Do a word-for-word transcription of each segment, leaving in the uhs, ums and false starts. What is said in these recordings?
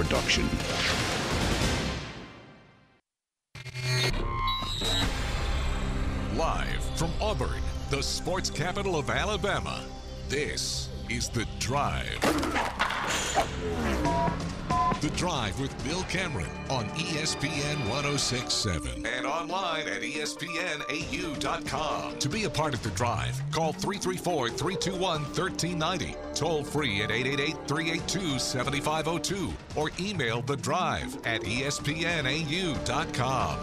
production. Live from Auburn, the sports capital of Alabama, this is The Drive. The Drive with Bill Cameron on E S P N one oh six point seven and online at E S P N A U dot com. To be a part of The Drive, call three three four, three two one, one three nine zero, toll free at eight eight eight, three eight two, seven five zero two, or email The Drive at E S P N A U dot com.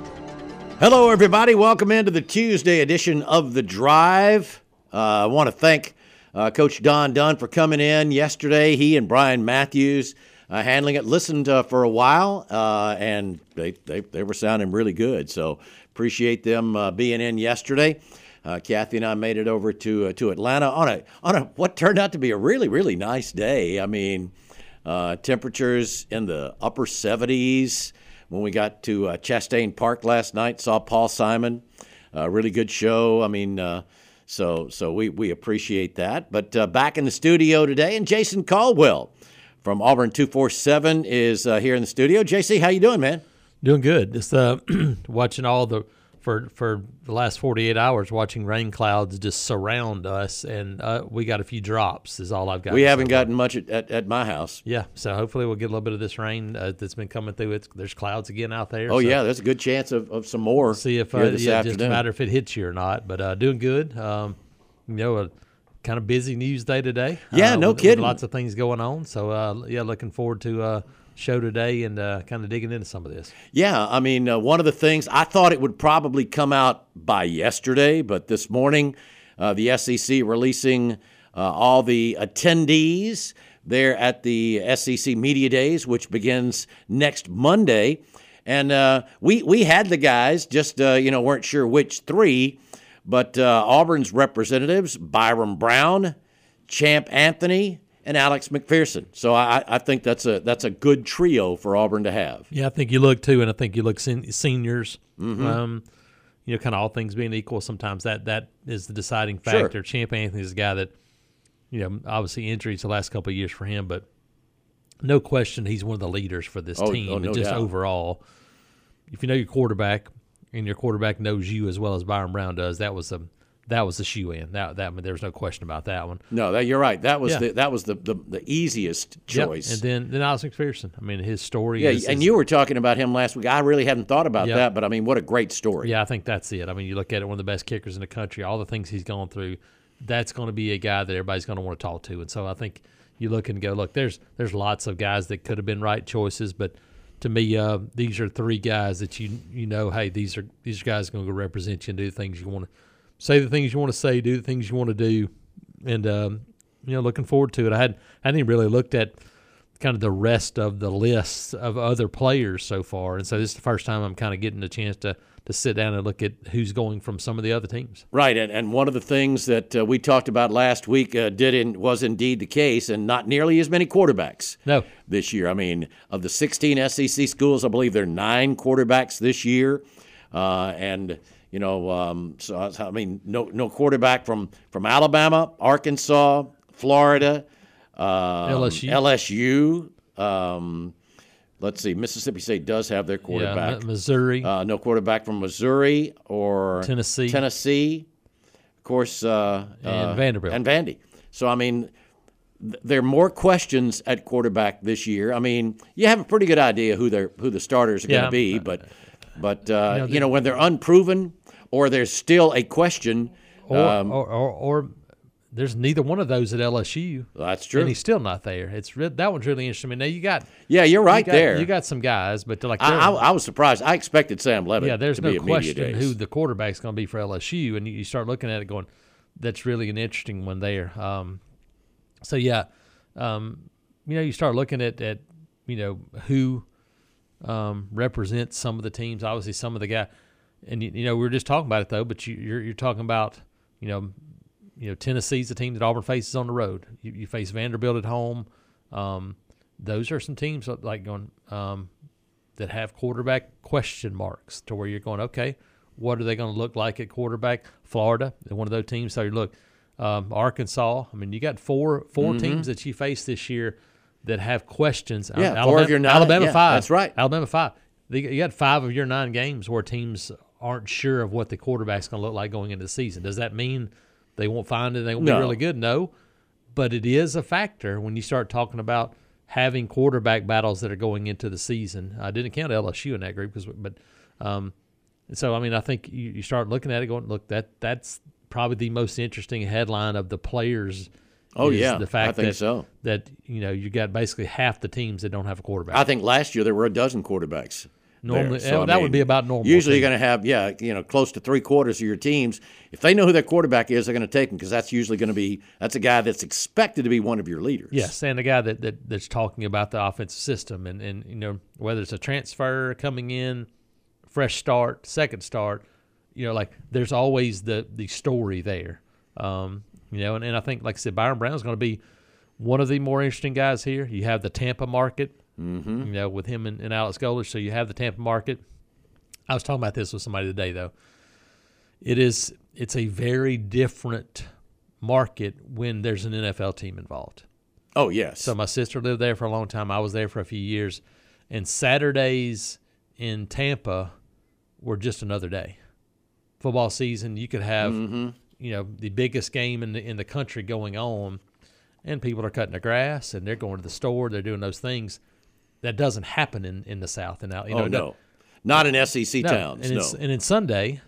Hello, everybody. Welcome into the Tuesday edition of The Drive. Uh, I want to thank uh, Coach Don Dunn for coming in yesterday. He and Brian Matthews uh, handling it. Listened uh, for a while, uh, and they, they they were sounding really good. So appreciate them uh, being in yesterday. Uh, Kathy and I made it over to uh, to Atlanta on a on a what turned out to be a really really nice day. I mean, uh, temperatures in the upper seventies. When we got to uh, Chastain Park last night, saw Paul Simon, a uh, really good show. I mean, uh, so so we, we appreciate that. But uh, back in the studio today, and Jason Caldwell from Auburn two forty-seven is uh, here in the studio. J C, how you doing, man? Doing good. Just uh, watching all the for for the last forty-eight hours, watching rain clouds just surround us, and uh, we got a few drops. Is all I've got. We haven't gotten much at, at, at my house. Yeah, so hopefully we'll get a little bit of this rain uh, that's been coming through. It's, there's clouds again out there. Oh so yeah, there's a good chance of, of some more. We'll see if here uh, this yeah, afternoon. just a matter if it hits you or not. But uh, doing good. Um, you know, a kind of busy news day today. Yeah, uh, no with, kidding. With lots of things going on. So uh, yeah, looking forward to. Uh, show today and uh, kind of digging into some of this. Yeah, I mean, uh, one of the things, I thought it would probably come out by yesterday, but this morning uh, the S E C releasing uh, all the attendees there at the S E C Media Days, which begins next Monday. And uh, we, we had the guys, just, uh, you know, weren't sure which three, but uh, Auburn's representatives, Byram Brown, Champ Anthony, and Alex McPherson. So I, I think that's a that's a good trio for Auburn to have. Yeah, I think you look too, and I think you look sen- seniors. Mm-hmm. Um, you know, kind of all things being equal, sometimes that that is the deciding factor. Sure. Champ Anthony is a guy that, you know, obviously injuries the last couple of years for him, but no question he's one of the leaders for this oh, team. Oh, no and just doubt. overall, if you know your quarterback and your quarterback knows you as well as Byron Brown does, that was a That was the shoe in. That that I mean, there was no question about that one. No, that, you're right. That was yeah. the that was the, the, the easiest choice. Yep. And then then Alex McPherson. I mean, his story. Yeah, is, and is, you were talking about him last week. I really hadn't thought about yep. that, but I mean, what a great story. Yeah, I think that's it. I mean, you look at it, one of the best kickers in the country. All the things he's gone through, that's going to be a guy that everybody's going to want to talk to. And so I think you look and go, look, there's there's lots of guys that could have been right choices, but to me, uh, these are three guys that you you know, hey, these are these guys are going to go represent you and do the things you want to. Say the things you want to say, do the things you want to do, and um, you know, looking forward to it. I had I hadn't even really looked at kind of the rest of the lists of other players so far, and so this is the first time I'm kind of getting a chance to to sit down and look at who's going from some of the other teams. Right, and, and one of the things that uh, we talked about last week uh, did in, was indeed the case, and not nearly as many quarterbacks no. this year. I mean, of the sixteen S E C schools, I believe there are nine quarterbacks this year, uh, and. You know, um, so I mean, no no quarterback from, from Alabama, Arkansas, Florida, um, L S U. L S U. Um, let's see, Mississippi State does have their quarterback. Yeah, Missouri. Uh, no quarterback from Missouri or Tennessee. Tennessee, of course, uh, and uh, Vanderbilt. And Vandy. So I mean, th- there are more questions at quarterback this year. I mean, you have a pretty good idea who their who the starters are Yeah. going to be, but but uh, You know, you know when they're unproven. Or there's still a question. Or, Um, or, or, or there's neither one of those at L S U. that's true. And he's still not there. It's re- that one's really interesting. I mean, now you got yeah, you're right you got, there. You got some guys, but like I, I, I was surprised. I expected Sam Levitt yeah, there's to no be at media question days. who the quarterback's going to be for L S U, and you, you start looking at it going, that's really an interesting one there. Um, so yeah, um, you know, you start looking at at you know who um, represents some of the teams. Obviously, some of the guys. And you, you know we were just talking about it though, but you, you're you're talking about you know, you know Tennessee's the team that Auburn faces on the road. You, you face Vanderbilt at home. Um, those are some teams like going um, that have quarterback question marks to where you're going, okay, what are they going to look like at quarterback? Florida, one of those teams. So you look, um, Arkansas. I mean, you got four four mm-hmm. teams that you face this year that have questions. Yeah, Alabama, four of your nine. Alabama Yeah, five. that's right. Alabama five. You got five of your nine games where teams aren't sure of what the quarterback's going to look like going into the season. Does that mean they won't find it? They won't No. be really good? No, but it is a factor when you start talking about having quarterback battles that are going into the season. I didn't count L S U in that group, because, but um, so I mean, I think you, you start looking at it, going, look, that that's probably the most interesting headline of the players. Oh, is yeah, the fact I think that, so. That you know you got basically half the teams that don't have a quarterback. I think last year there were a dozen quarterbacks. Normally, there. So, that I would mean, be about normal. Usually, too. you're going to have, yeah, you know, close to three quarters of your teams. If they know who their quarterback is, they're going to take him, because that's usually going to be that's a guy that's expected to be one of your leaders. Yes, and the guy that, that that's talking about the offensive system, and, and you know whether it's a transfer coming in, fresh start, second start, you know, like there's always the the story there. Um, you know, and, and I think, like I said, Byron Brown is going to be one of the more interesting guys here. You have the Tampa market. Mm-hmm. You know, with him and, and Alex Golesh, so you have the Tampa market. I was talking about this with somebody today, though. It is it's a very different market when there's an N F L team involved. Oh, yes. So my sister lived there for a long time. I was there for a few years, and Saturdays in Tampa were just another day. Football season, you could have mm-hmm. you know the biggest game in the in the country going on, and people are cutting their grass and they're going to the store. They're doing those things. That doesn't happen in, in the South. And now, you know, oh, no. Not in S E C no. towns, and no. And in Sunday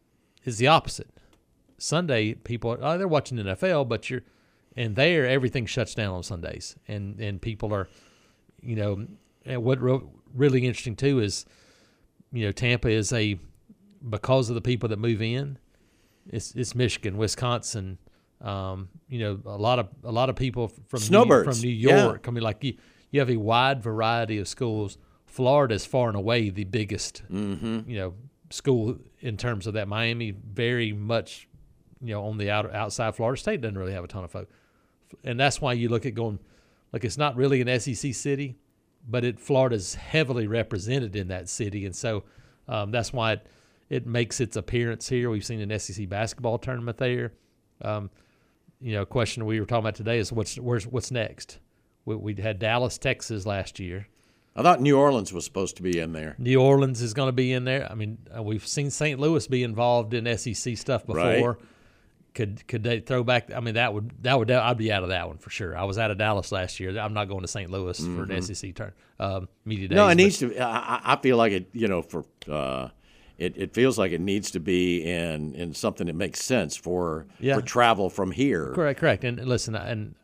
is the opposite. Sunday, people, oh, they're watching the N F L, but you're – and there, everything shuts down on Sundays. And, and people are, you know – and what re- really interesting, too, is, you know, Tampa is a – because of the people that move in, it's, it's Michigan, Wisconsin, um, you know, a lot of a lot of people from Snowbirds. New, from New York. Yeah. I mean, like you – you have a wide variety of schools. Florida is far and away the biggest, mm-hmm. you know, school in terms of that. Miami, very much, you know, on the out, outside. Florida State doesn't really have a ton of folks, and that's why you look at going, like it's not really an S E C city, but it Florida's heavily represented in that city, and so um, that's why it, it makes its appearance here. We've seen an S E C basketball tournament there. Um, you know, a question we were talking about today is what's where's what's next. We, we had Dallas, Texas last year. I thought New Orleans was supposed to be in there. New Orleans is going to be in there. I mean, uh, we've seen Saint Louis be involved in S E C stuff before. Right. Could could they throw back? I mean, that would that would I'd be out of that one for sure. I was out of Dallas last year. I'm not going to Saint Louis mm-hmm. for an S E C turn um, media days. No, it needs to. I, I feel like it. You know, for uh, it, it feels like it needs to be in in something that makes sense for yeah. for travel from here. Correct, correct. And listen, and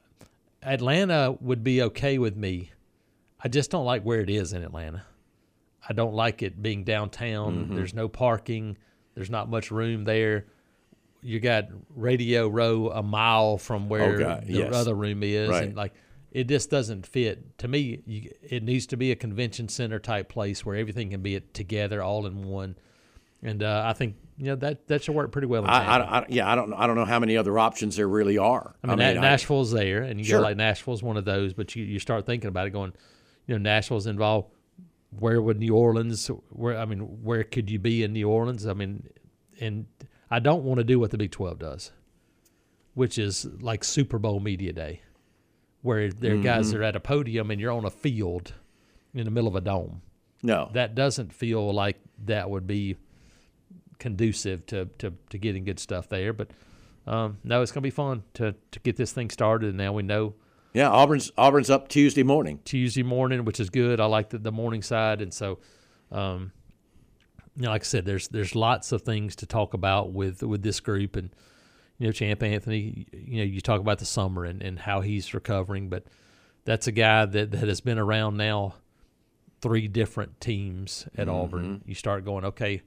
Atlanta would be okay with me. I just don't like where it is in Atlanta. I don't like it being downtown. Mm-hmm. There's no parking. There's not much room there. You got Radio Row a mile from where oh, God. the yes. other room is, right. and like it just doesn't fit. To me, you, it needs to be a convention center type place where everything can be together, all in one. And uh, I think you know that that should work pretty well. In I, I, I, yeah, I don't I don't know how many other options there really are. I mean, I mean Nashville's I, there, and you sure. go like Nashville's one of those, but you, you start thinking about it, going, you know, Nashville's involved. Where would New Orleans? Where I mean, where could you be in New Orleans? I mean, and I don't want to do what the Big twelve does, which is like Super Bowl media day, where there are mm-hmm. guys that are at a podium and you're on a field in the middle of a dome. No, that doesn't feel like that would be conducive to, to, to getting good stuff there. But um, no, it's going to be fun to, to get this thing started. And now we know. Yeah, Auburn's Auburn's up Tuesday morning. Tuesday morning, which is good. I like the, the morning side. And so, um, you know, like I said, there's there's lots of things to talk about with, with this group. And, you know, Champ Anthony, you know, you talk about the summer and, and how he's recovering. But that's a guy that, that has been around now three different teams at mm-hmm. Auburn. You start going, okay,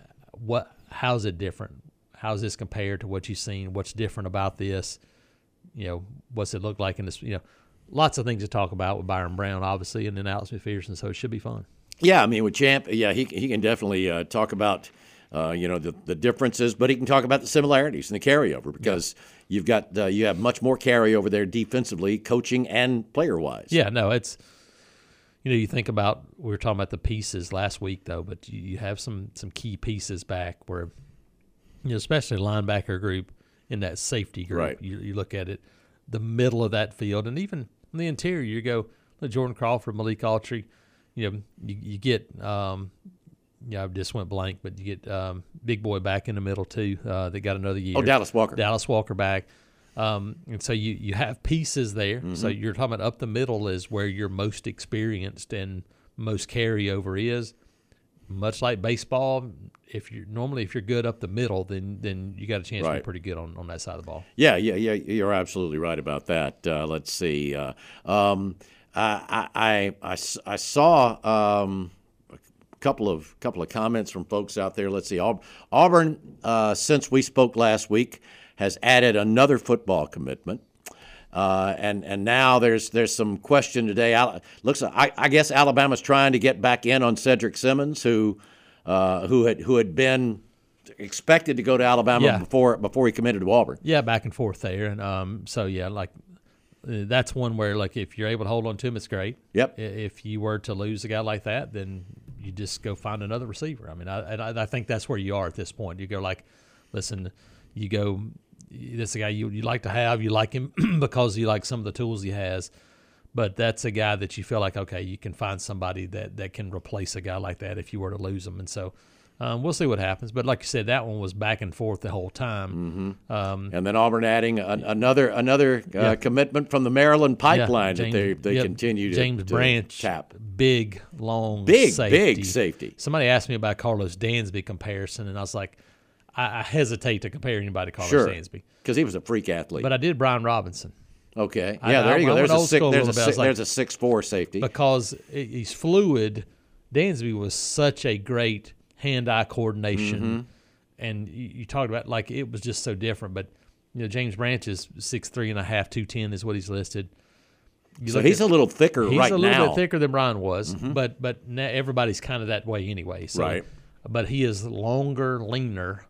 what? How's it different? How's this compared to what you've seen? What's different about this? You know, what's it look like in this? You know, lots of things to talk about with Byron Brown, obviously, and then Alex McPherson. So it should be fun. Yeah, I mean, with Champ, yeah, he he can definitely uh, talk about uh, you know the, the differences, but he can talk about the similarities and the carryover because yeah. you've got uh, you have much more carryover there defensively, coaching and player wise. Yeah, no, it's. You know, you think about, we were talking about the pieces last week, though, but you, you have some some key pieces back where, you know, especially linebacker group in that safety group. Right. You, you look at it, the middle of that field, and even in the interior, you go, Jordan Crawford, Malik Autry. You know, you, you get um, yeah, I just went blank, but you get um, big boy back in the middle too. Uh, they got another year. Oh, Dallas Walker. Dallas Walker back. Um, and so you, you have pieces there. Mm-hmm. So you're talking about up the middle is where you're most experienced and most carryover is. Much like baseball, if you're normally if you're good up the middle, then then you got a chance right. to be pretty good on, on that side of the ball. Yeah, yeah, yeah. You're absolutely right about that. Uh, let's see. Uh, um, I, I, I, I saw um, a couple of couple of comments from folks out there. Let's see. Auburn, uh, since we spoke last week, has added another football commitment. Uh, and and now there's there's some question today. Al- looks like, I, I guess Alabama's trying to get back in on Cedric Simmons, who uh, who had who had been expected to go to Alabama yeah. before before he committed to Auburn. Yeah, back and forth there, and um, so yeah, like uh, that's one where like if you're able to hold on to him, it's great. Yep. If you were to lose a guy like that, then you just go find another receiver. I mean, I and I, I think that's where you are at this point. You go like, listen, you go. This is a guy you you like to have. You like him because you like some of the tools he has. But that's a guy that you feel like, okay, you can find somebody that, that can replace a guy like that if you were to lose him. And so um, we'll see what happens. But like you said, that one was back and forth the whole time. Mm-hmm. Um, and then Auburn adding a, another another uh, yeah. commitment from the Maryland pipeline yeah, James, that they they yep, continue to, James to Branch, tap. Big, long big, safety. Big safety. Somebody asked me about Carlos Dansby comparison, and I was like, I, I hesitate to compare anybody to Carlos sure. Dansby. Because he was a freak athlete. But I did Brian Robinson. Okay. I, yeah, there I, you go. I There's a, six, there's, a, six, like, there's a six four safety. Because he's fluid. Dansby was such a great hand-eye coordination. Mm-hmm. And you, you talked about, like, it was just so different. But, you know, James Branch is six three and a half, two ten is what he's listed. You so he's at, a little thicker right now. He's a little bit thicker than Brian was. Mm-hmm. But but now everybody's kind of that way anyway. So, right. But he is longer, leaner.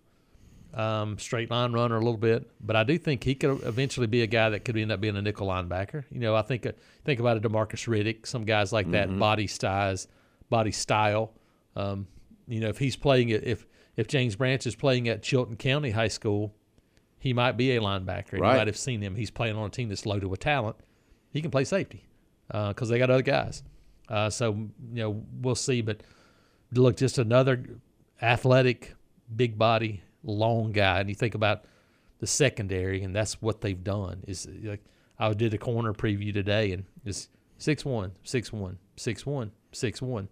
Um, straight line runner a little bit, but I do think he could eventually be a guy that could end up being a nickel linebacker. You know, I think uh, think about a DeMarcus Riddick, some guys like that, mm-hmm. body styles, body style. Um, you know, if he's playing it, if if James Branch is playing at Chilton County High School, he might be a linebacker. Right. You might have seen him. He's playing on a team that's loaded with talent. He can play safety because uh, they got other guys. Uh, so you know, we'll see. But look, just another athletic, big body. Long guy, and you think about the secondary, and that's what they've done. Is like I did a corner preview today, and it's six one, six one, six one, six one,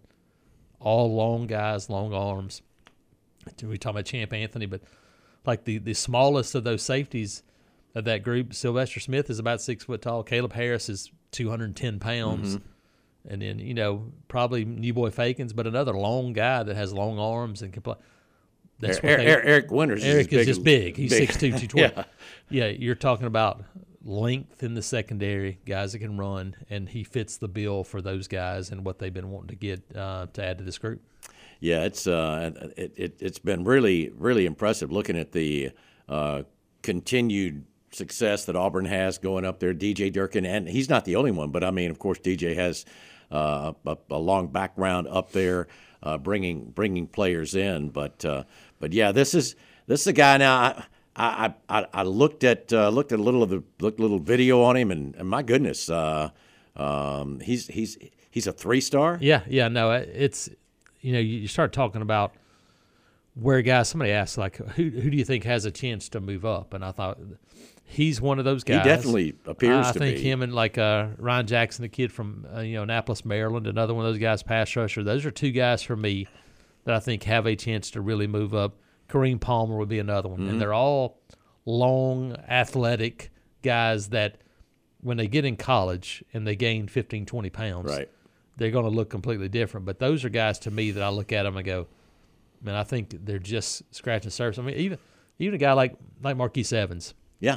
all long guys, long arms. We talk about Champ Anthony, but like the, the smallest of those safeties of that group, Sylvester Smith is about six foot tall. Caleb Harris is two hundred ten pounds. Mm-hmm. And then, you know, probably New Boy Fakins, but another long guy that has long arms and can play. That's Eric, what they, Eric Winters Eric is, is just big. He's six two, two twenty. yeah. yeah, you're talking about length in the secondary, guys that can run, and he fits the bill for those guys and what they've been wanting to get uh, to add to this group. Yeah, it's uh, it, it, it's been really, really impressive looking at the uh, continued success that Auburn has going up there. D J Durkin, and he's not the only one, but I mean, of course, D J has uh, a, a long background up there, uh, bringing bringing players in. But uh, but yeah, this is this is a guy now. I I, I, I looked at uh, looked at a little of the looked a little video on him, and, and my goodness, uh, um, he's he's he's a three star. Yeah, yeah, no, it's you know you start talking about where guys. Somebody asked like, who who do you think has a chance to move up? And I thought he's one of those guys. He definitely appears I, to be. I think be. him and like uh, Ryan Jackson, the kid from uh, you know Annapolis, Maryland, another one of those guys, pass rusher. Those are two guys for me that I think have a chance to really move up. Kareem Palmer would be another one, mm-hmm. and they're all long, athletic guys that when they get in college and they gain fifteen, twenty pounds, right. they're going to look completely different. But those are guys to me that I look at them and go, man, I think they're just scratching the surface. I mean, even even a guy like like Marquise Evans. Yeah.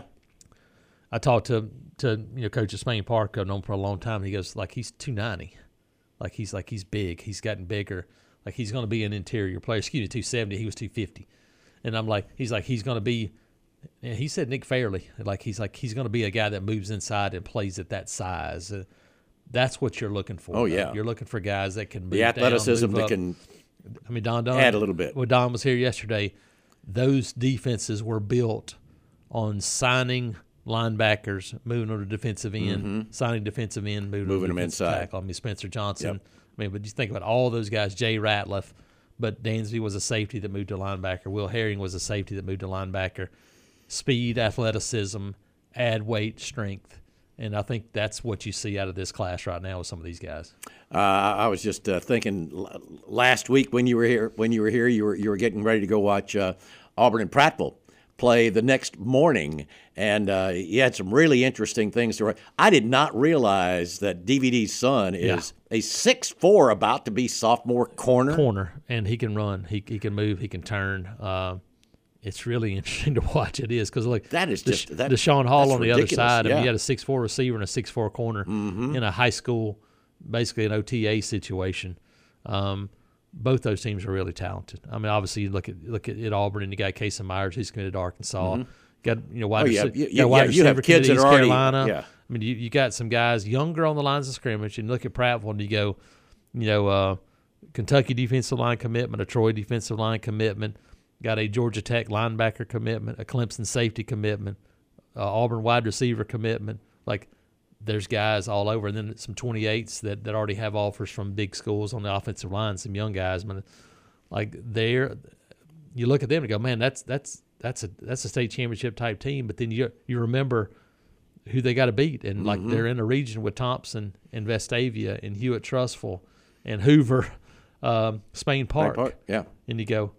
I talked to to you know Coach of Spain Park. I've known him for a long time. And he goes like he's two ninety, like he's like he's big. He's gotten bigger. Like he's going to be an interior player. Excuse me, two seventy. He was two fifty, and I'm like he's like he's going to be. And he said Nick Fairley. Like he's like he's going to be a guy that moves inside and plays at that size. Uh, that's what you're looking for. Oh though. yeah, you're looking for guys that can move the athleticism down, move that up. can. I mean, Don Don add a little bit. When Don was here yesterday, those defenses were built on signing linebackers, moving on to defensive end, Mm-hmm. signing defensive end, moving, Moving on to them defensive inside. tackle. I mean, Spencer Johnson. Yep. I mean, but you think about all those guys. Jay Ratliff, but Dansby was a safety that moved to linebacker. Will Herring was a safety that moved to linebacker. Speed, athleticism, add weight, strength. And I think that's what you see out of this class right now with some of these guys. Uh, I was just uh, thinking l- last week when you were here. When you were here, you were you were getting ready to go watch uh, Auburn and Prattville play the next morning, and uh, you had some really interesting things to write. I did not realize that D V D's son is Yeah. a six foot four, about to be sophomore corner. Corner, and he can run. He he can move. He can turn. Uh, it's really interesting to watch. It is because look, That is just Desha- that, Deshaun Hall that's on the ridiculous. other side. I Yeah. mean, you had a six foot four receiver and a six foot four corner Mm-hmm. in a high school, basically an O T A situation. Um, both those teams are really talented. I mean, obviously, you look at look at, at Auburn and you got Casey Myers, who's committed to Arkansas. Got you know wide Oh, yeah. rece- You- got you- wide yeah, you have receiver kids committed that to East are already- Carolina. yeah. I mean, you, you got some guys younger on the lines of scrimmage, and look at Prattville, and you go, you know, uh, Kentucky defensive line commitment, a Troy defensive line commitment, got a Georgia Tech linebacker commitment, a Clemson safety commitment, uh, Auburn wide receiver commitment. Like, there's guys all over, and then some twenty-eights that, that already have offers from big schools on the offensive line. Some young guys, man, like they're. You look at them and go, man, that's that's that's a that's a state championship type team. But then you you remember who they got to beat, and like they're in a region with Thompson and Vestavia and Hewitt Trustful and Hoover, um, Spain Park, Park, yeah. and you go,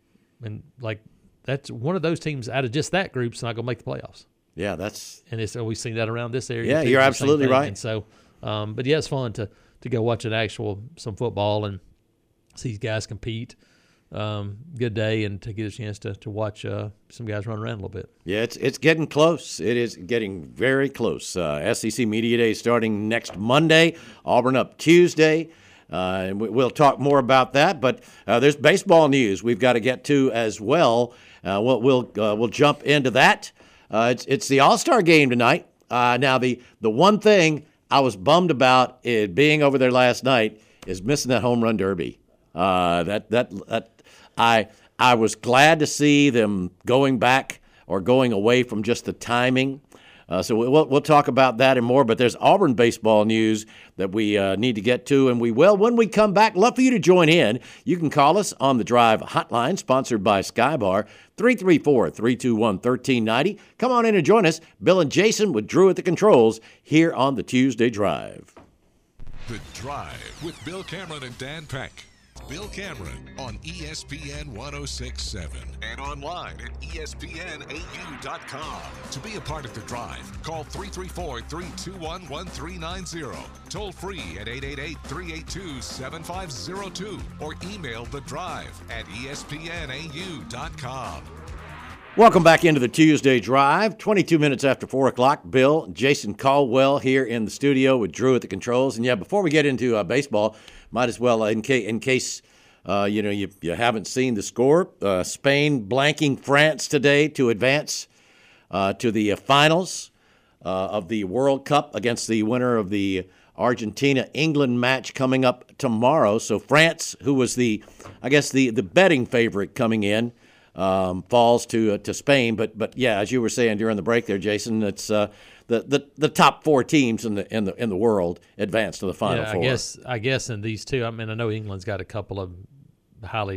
and like that's one of those teams out of just that group's not going to make the playoffs. Yeah, that's And it's we've seen that around this area. Yeah, too, you're the same absolutely thing. right. And so, um, but yeah, it's fun to to go watch an actual some football and see these guys compete. Um, good day, and to get a chance to to watch uh, some guys run around a little bit. Yeah, it's it's getting close. It is getting very close. Uh, S E C Media Day starting next Monday. Auburn up Tuesday. Uh, and we, we'll talk more about that. But uh, there's baseball news we've got to get to as well. Uh, we'll we'll, uh, we'll jump into that. Uh, it's it's the All-Star game tonight. Uh, now the the one thing I was bummed about it being over there last night is missing that home run derby. Uh, that that that I I was glad to see them going back or going away from just the timing. Uh, so we'll we'll talk about that and more. But there's Auburn baseball news that we uh, need to get to, and we will when we come back. Love for you to join in. You can call us on the Drive hotline, sponsored by Skybar, three three four, three two one, one three nine zero. Come on in and join us. Bill and Jason with Drew at the controls here on the Tuesday Drive. The Drive with Bill Cameron and Dan Peck. Bill Cameron on E S P N one oh six point seven and online at E S P N A U dot com. To be a part of The Drive, call three three four, three two one, one three nine zero. Toll free at eight eight eight, three eight two, seven five zero two or email The Drive at E S P N A U dot com. Welcome back into the Tuesday Drive. twenty-two minutes after four o'clock. Bill, Jason Caldwell here in the studio with Drew at the controls. And yeah, before we get into uh, baseball, might as well, uh, in, ca- in case uh, you know you, you haven't seen the score, uh, Spain blanking France today to advance uh, to the uh, finals uh, of the World Cup against the winner of the Argentina-England match coming up tomorrow. So France, who was the, I guess, the, the betting favorite coming in, Um, falls to uh, to Spain, but but yeah, as you were saying during the break there, Jason, it's uh, the, the the top four teams in the in the in the world advance to the final yeah, four. I guess I guess in these two, I mean, I know England's got a couple of highly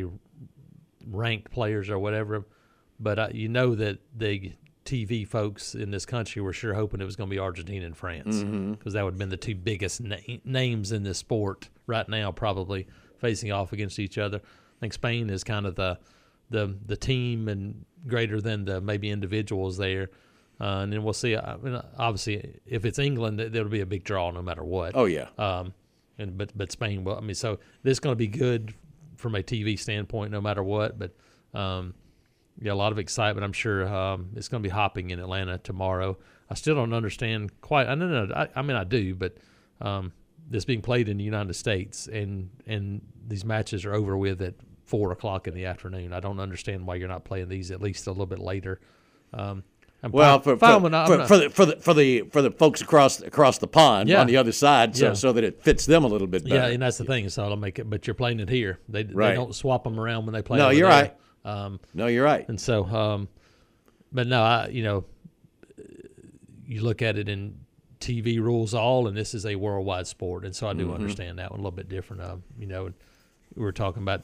ranked players or whatever, but uh, you know that the T V folks in this country were sure hoping it was going to be Argentina and France, because Mm-hmm. that would have been the two biggest na- names in this sport right now, probably facing off against each other. I think Spain is kind of the the the team and greater than the maybe individuals there. Uh, and then we'll see. I mean, obviously, if it's England, there'll be a big draw no matter what. Oh yeah. Um, and but but Spain will. I mean, so this is going to be good from a T V standpoint, no matter what. But um, yeah, a lot of excitement. I'm sure um, it's going to be hopping in Atlanta tomorrow. I still don't understand quite. I don't know. I, I mean, I do, but um, this being played in the United States, and and these matches are over with at four o'clock in the afternoon. I don't understand why you're not playing these at least a little bit later. Um, I'm Well, fine- for fine for, with not- for, I'm not- for the for the for the for the folks across across the pond Yeah. on the other side, so Yeah. so that it fits them a little bit better. Yeah, and that's the thing. So I'll make it, but you're playing it here. They Right. they don't swap them around when they play. No, over you're there. right. Um, No, you're right. and so, um, but no, I you know, you look at it in T V rules all, and this is a worldwide sport, and so I do mm-hmm. understand that one a little bit different. Uh, you know, we were talking about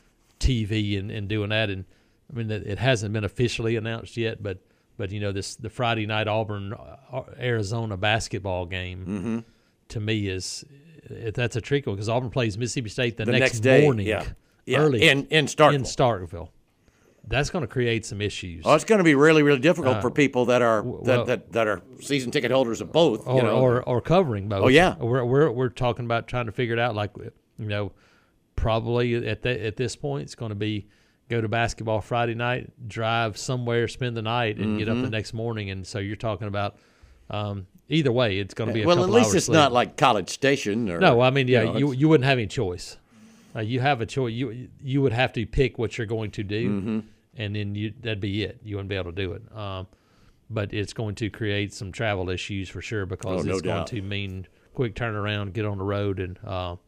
T V and, and doing that, and I mean it hasn't been officially announced yet, but but you know this the Friday night Auburn Arizona basketball game mm-hmm. to me is that's a tricky one because Auburn plays Mississippi State the, the next, next day, morning, yeah. Yeah. early in in Starkville. in Starkville. That's going to create some issues. Oh, it's going to be really, really difficult uh, for people that are well, that, that, that are season ticket holders of both, or, you know, or or covering both. Oh yeah, we're we're we're talking about trying to figure it out. Like you know, probably at the, at this point, it's going to be go to basketball Friday night, drive somewhere, spend the night, and mm-hmm. get up the next morning. And so you're talking about um, either way, it's going to be a well. couple At least hours it's sleep. not like College Station. Or, no, I mean, yeah, you know, you you wouldn't have any choice. Uh, you have a choice. You you would have to pick what you're going to do. Mm-hmm. And then you, that'd be it. You wouldn't be able to do it. Um, but it's going to create some travel issues for sure because oh, no it's going doubt. to mean quick turnaround, get on the road, and uh,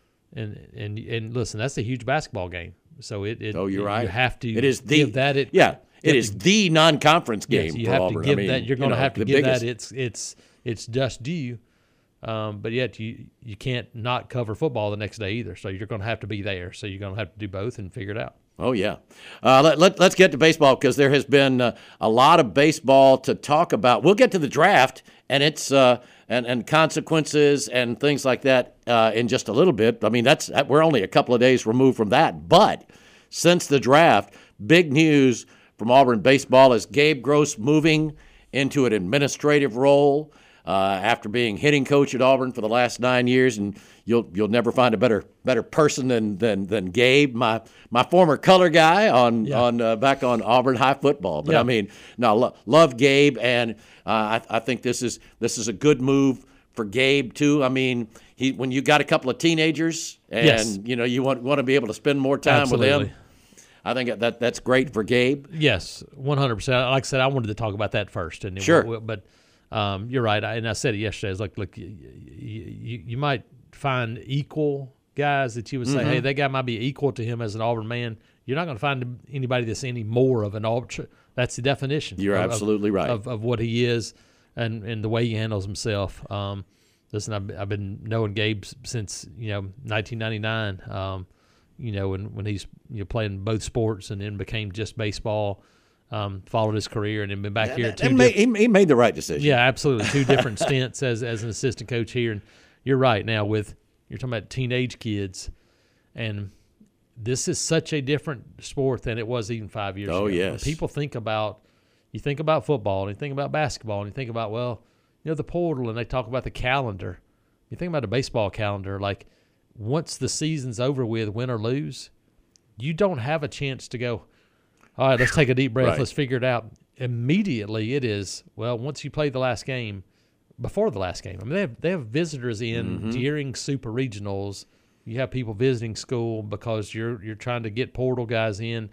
and and and listen. That's a huge basketball game. So it. it oh, you're it, right. You have to. It is the give that. It yeah. It is to, the non-conference game yes, you for have Auburn. to give I mean, that. You're going you to know, have to the give biggest. that. It's it's it's just due. Um, but yet you you can't not cover football the next day either. So you're going to have to be there. So you're going to have to do both and figure it out. Oh, yeah. Uh, let, let, let's get to baseball because there has been uh, a lot of baseball to talk about. We'll get to the draft and its uh, and, and consequences and things like that uh, in just a little bit. I mean, that's we're only a couple of days removed from that. But since the draft, big news from Auburn baseball is Gabe Gross moving into an administrative role. Uh, after being hitting coach at Auburn for the last nine years, and you'll you'll never find a better better person than than than Gabe, my my former color guy on yeah. on uh, back on Auburn high football. But yeah. I mean, no, lo- love Gabe, and uh, I, I think this is this is a good move for Gabe too. I mean, he when you got a couple of teenagers, and yes. you know you want want to be able to spend more time Absolutely. with them. I think that that's great for Gabe. Yes, one hundred percent. Like I said, I wanted to talk about that first, and sure, we'll, but. Um, you're right, I, and I said it yesterday. I was like, look, you, you, you might find equal guys that you would say, mm-hmm. hey, that guy might be equal to him as an Auburn man. You're not going to find anybody that's any more of an Auburn. That's the definition. You're of, absolutely right of, of what he is and, and the way he handles himself. Um, listen, I've, I've been knowing Gabe since you know nineteen ninety-nine. Um, you know, when when he's you know playing both sports and then became just baseball. Um, followed his career and then been back yeah, here. That, Two made, diff- he, he made the right decision. Yeah, absolutely. Two different stints as as an assistant coach here. And you're right. Now, with you're talking about teenage kids, and this is such a different sport than it was even five years oh, ago. Oh, yes. When people think about, you think about football, and you think about basketball, and you think about, well, you know, the portal, and they talk about the calendar. You think about a baseball calendar, like once the season's over with, win or lose, you don't have a chance to go, all right, let's take a deep breath. Right. Let's figure it out. Immediately it is, well, once you play the last game, before the last game. I mean, they have, they have visitors in mm-hmm. during super regionals. You have people visiting school because you're you're trying to get portal guys in.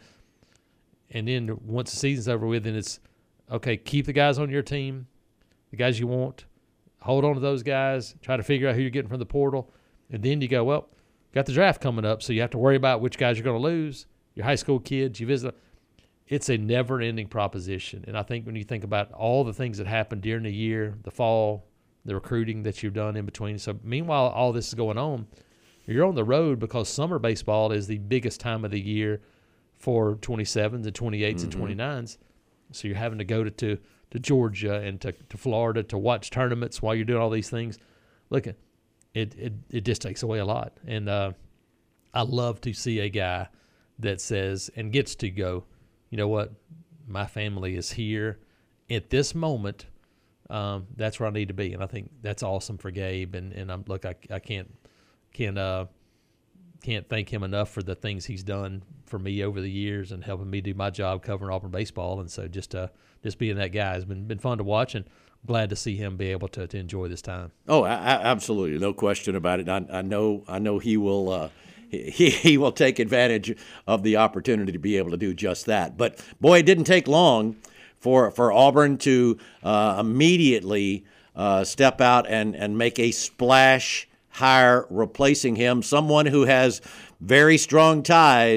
And then once the season's over with, then it's, okay, keep the guys on your team, the guys you want, hold on to those guys, try to figure out who you're getting from the portal. And then you go, well, got the draft coming up, so you have to worry about which guys you're going to lose. Your high school kids, you visit. It's a never-ending proposition. And I think when you think about all the things that happen during the year, the fall, the recruiting that you've done in between. So meanwhile, all this is going on, you're on the road because summer baseball is the biggest time of the year for twenty-sevens and twenty-eights mm-hmm. and twenty-nines. So you're having to go to, to, to Georgia and to, to Florida to watch tournaments while you're doing all these things. Look, it, it, it just takes away a lot. And uh, I love to see a guy that says and gets to go, you know what, my family is here at this moment. Um, that's where I need to be, and I think that's awesome for Gabe. And, and I'm look, I, I can't can't uh, can't thank him enough for the things he's done for me over the years and helping me do my job covering Auburn baseball. And so just uh, just being that guy has been been fun to watch, and glad to see him be able to, to enjoy this time. Oh, I, I, absolutely, no question about it. I, I know I know he will. Uh, He, he will take advantage of the opportunity to be able to do just that. But, boy, it didn't take long for for Auburn to uh, immediately uh, step out and, and make a splash hire replacing him, someone who has very strong ties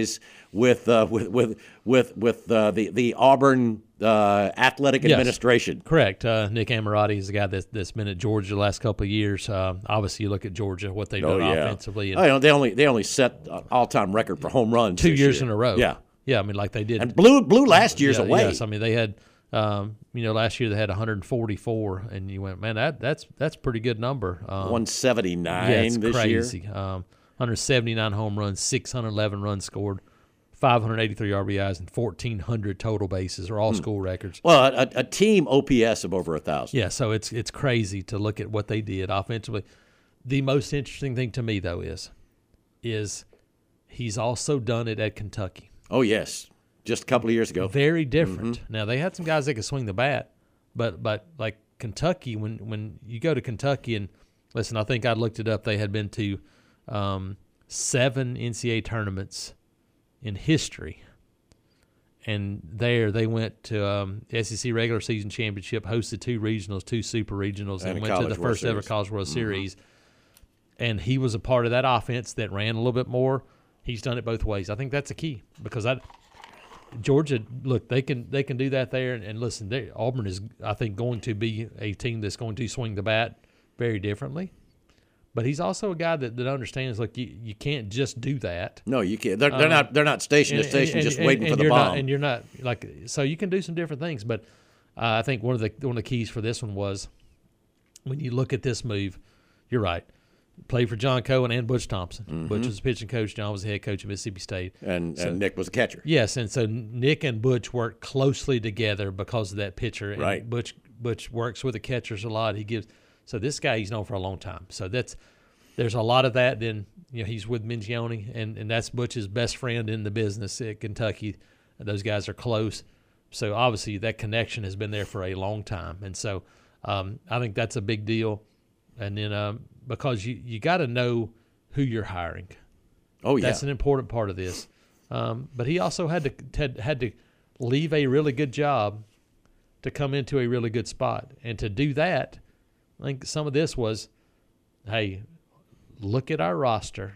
with uh, with with with with uh, the the Auburn uh, athletic Yes. administration. Correct. Uh, Nick Amorati is the guy that's, that's been at Georgia the last couple of years. Uh, obviously, you look at Georgia, what they've Oh done yeah, offensively. And oh, you know, they only they only set an all time record for home runs two this years year. in a row. Yeah, Yeah, I mean, like they did. and blew blew last year's yeah, away. Yes, I mean, they had, um, you know, last year they had one hundred forty-four, and you went, man, that that's that's a pretty good number. Um, one seventy-nine yeah, it's this crazy. year. Um, one hundred seventy-nine home runs, six hundred eleven runs scored, five hundred eighty-three R B Is, and fourteen hundred total bases are all school records. Well, a, a team O P S of over a thousand. Yeah, so it's it's crazy to look at what they did offensively. The most interesting thing to me though is, is he's also done it at Kentucky. Oh yes, just a couple of years ago. Very different. Mm-hmm. Now they had some guys that could swing the bat, but but like Kentucky, when when you go to Kentucky and listen, I think I looked it up. They had been to um, seven N C double A tournaments in history, and there they went to um, S E C regular season championship, hosted two regionals, two super regionals, And and, a went to College the World first ever Series. College World Series. And he was a part of that offense that ran a little bit more. He's done it both ways. I think that's a key because I, Georgia, look, they can they can do that there. And, and listen, they, Auburn is, I think, going to be a team that's going to swing the bat very differently. But he's also a guy that, that understands, like, you, you can't just do that. No, you can't. They're, they're Um, not. They're not station to And- station, and- just and- waiting and for the you're bomb. Not, and you're not like so. You can do some different things, but uh, I think one of the one of the keys for this one was when you look at this move. You're right. Played for John Cohen and Butch Thompson. Mm-hmm. Butch was the pitching coach. John was the head coach of Mississippi State. and So- and Nick was a catcher. Yes, and so Nick and Butch work closely together because of that pitcher. And Right. Butch Butch works with the catchers a lot. He gives so this guy he's known for a long time. So that's there's a lot of that. Then you know he's with Mingione, and, and that's Butch's best friend in the business at Kentucky. Those guys are close. So obviously that connection has been there for a long time, and so um, I think that's a big deal. And then um, because you you got to know who you're hiring. Oh yeah, That's an important part of this. Um, but he also had to had, had to leave a really good job to come into a really good spot. And to do that, I think some of this was, hey, look at our roster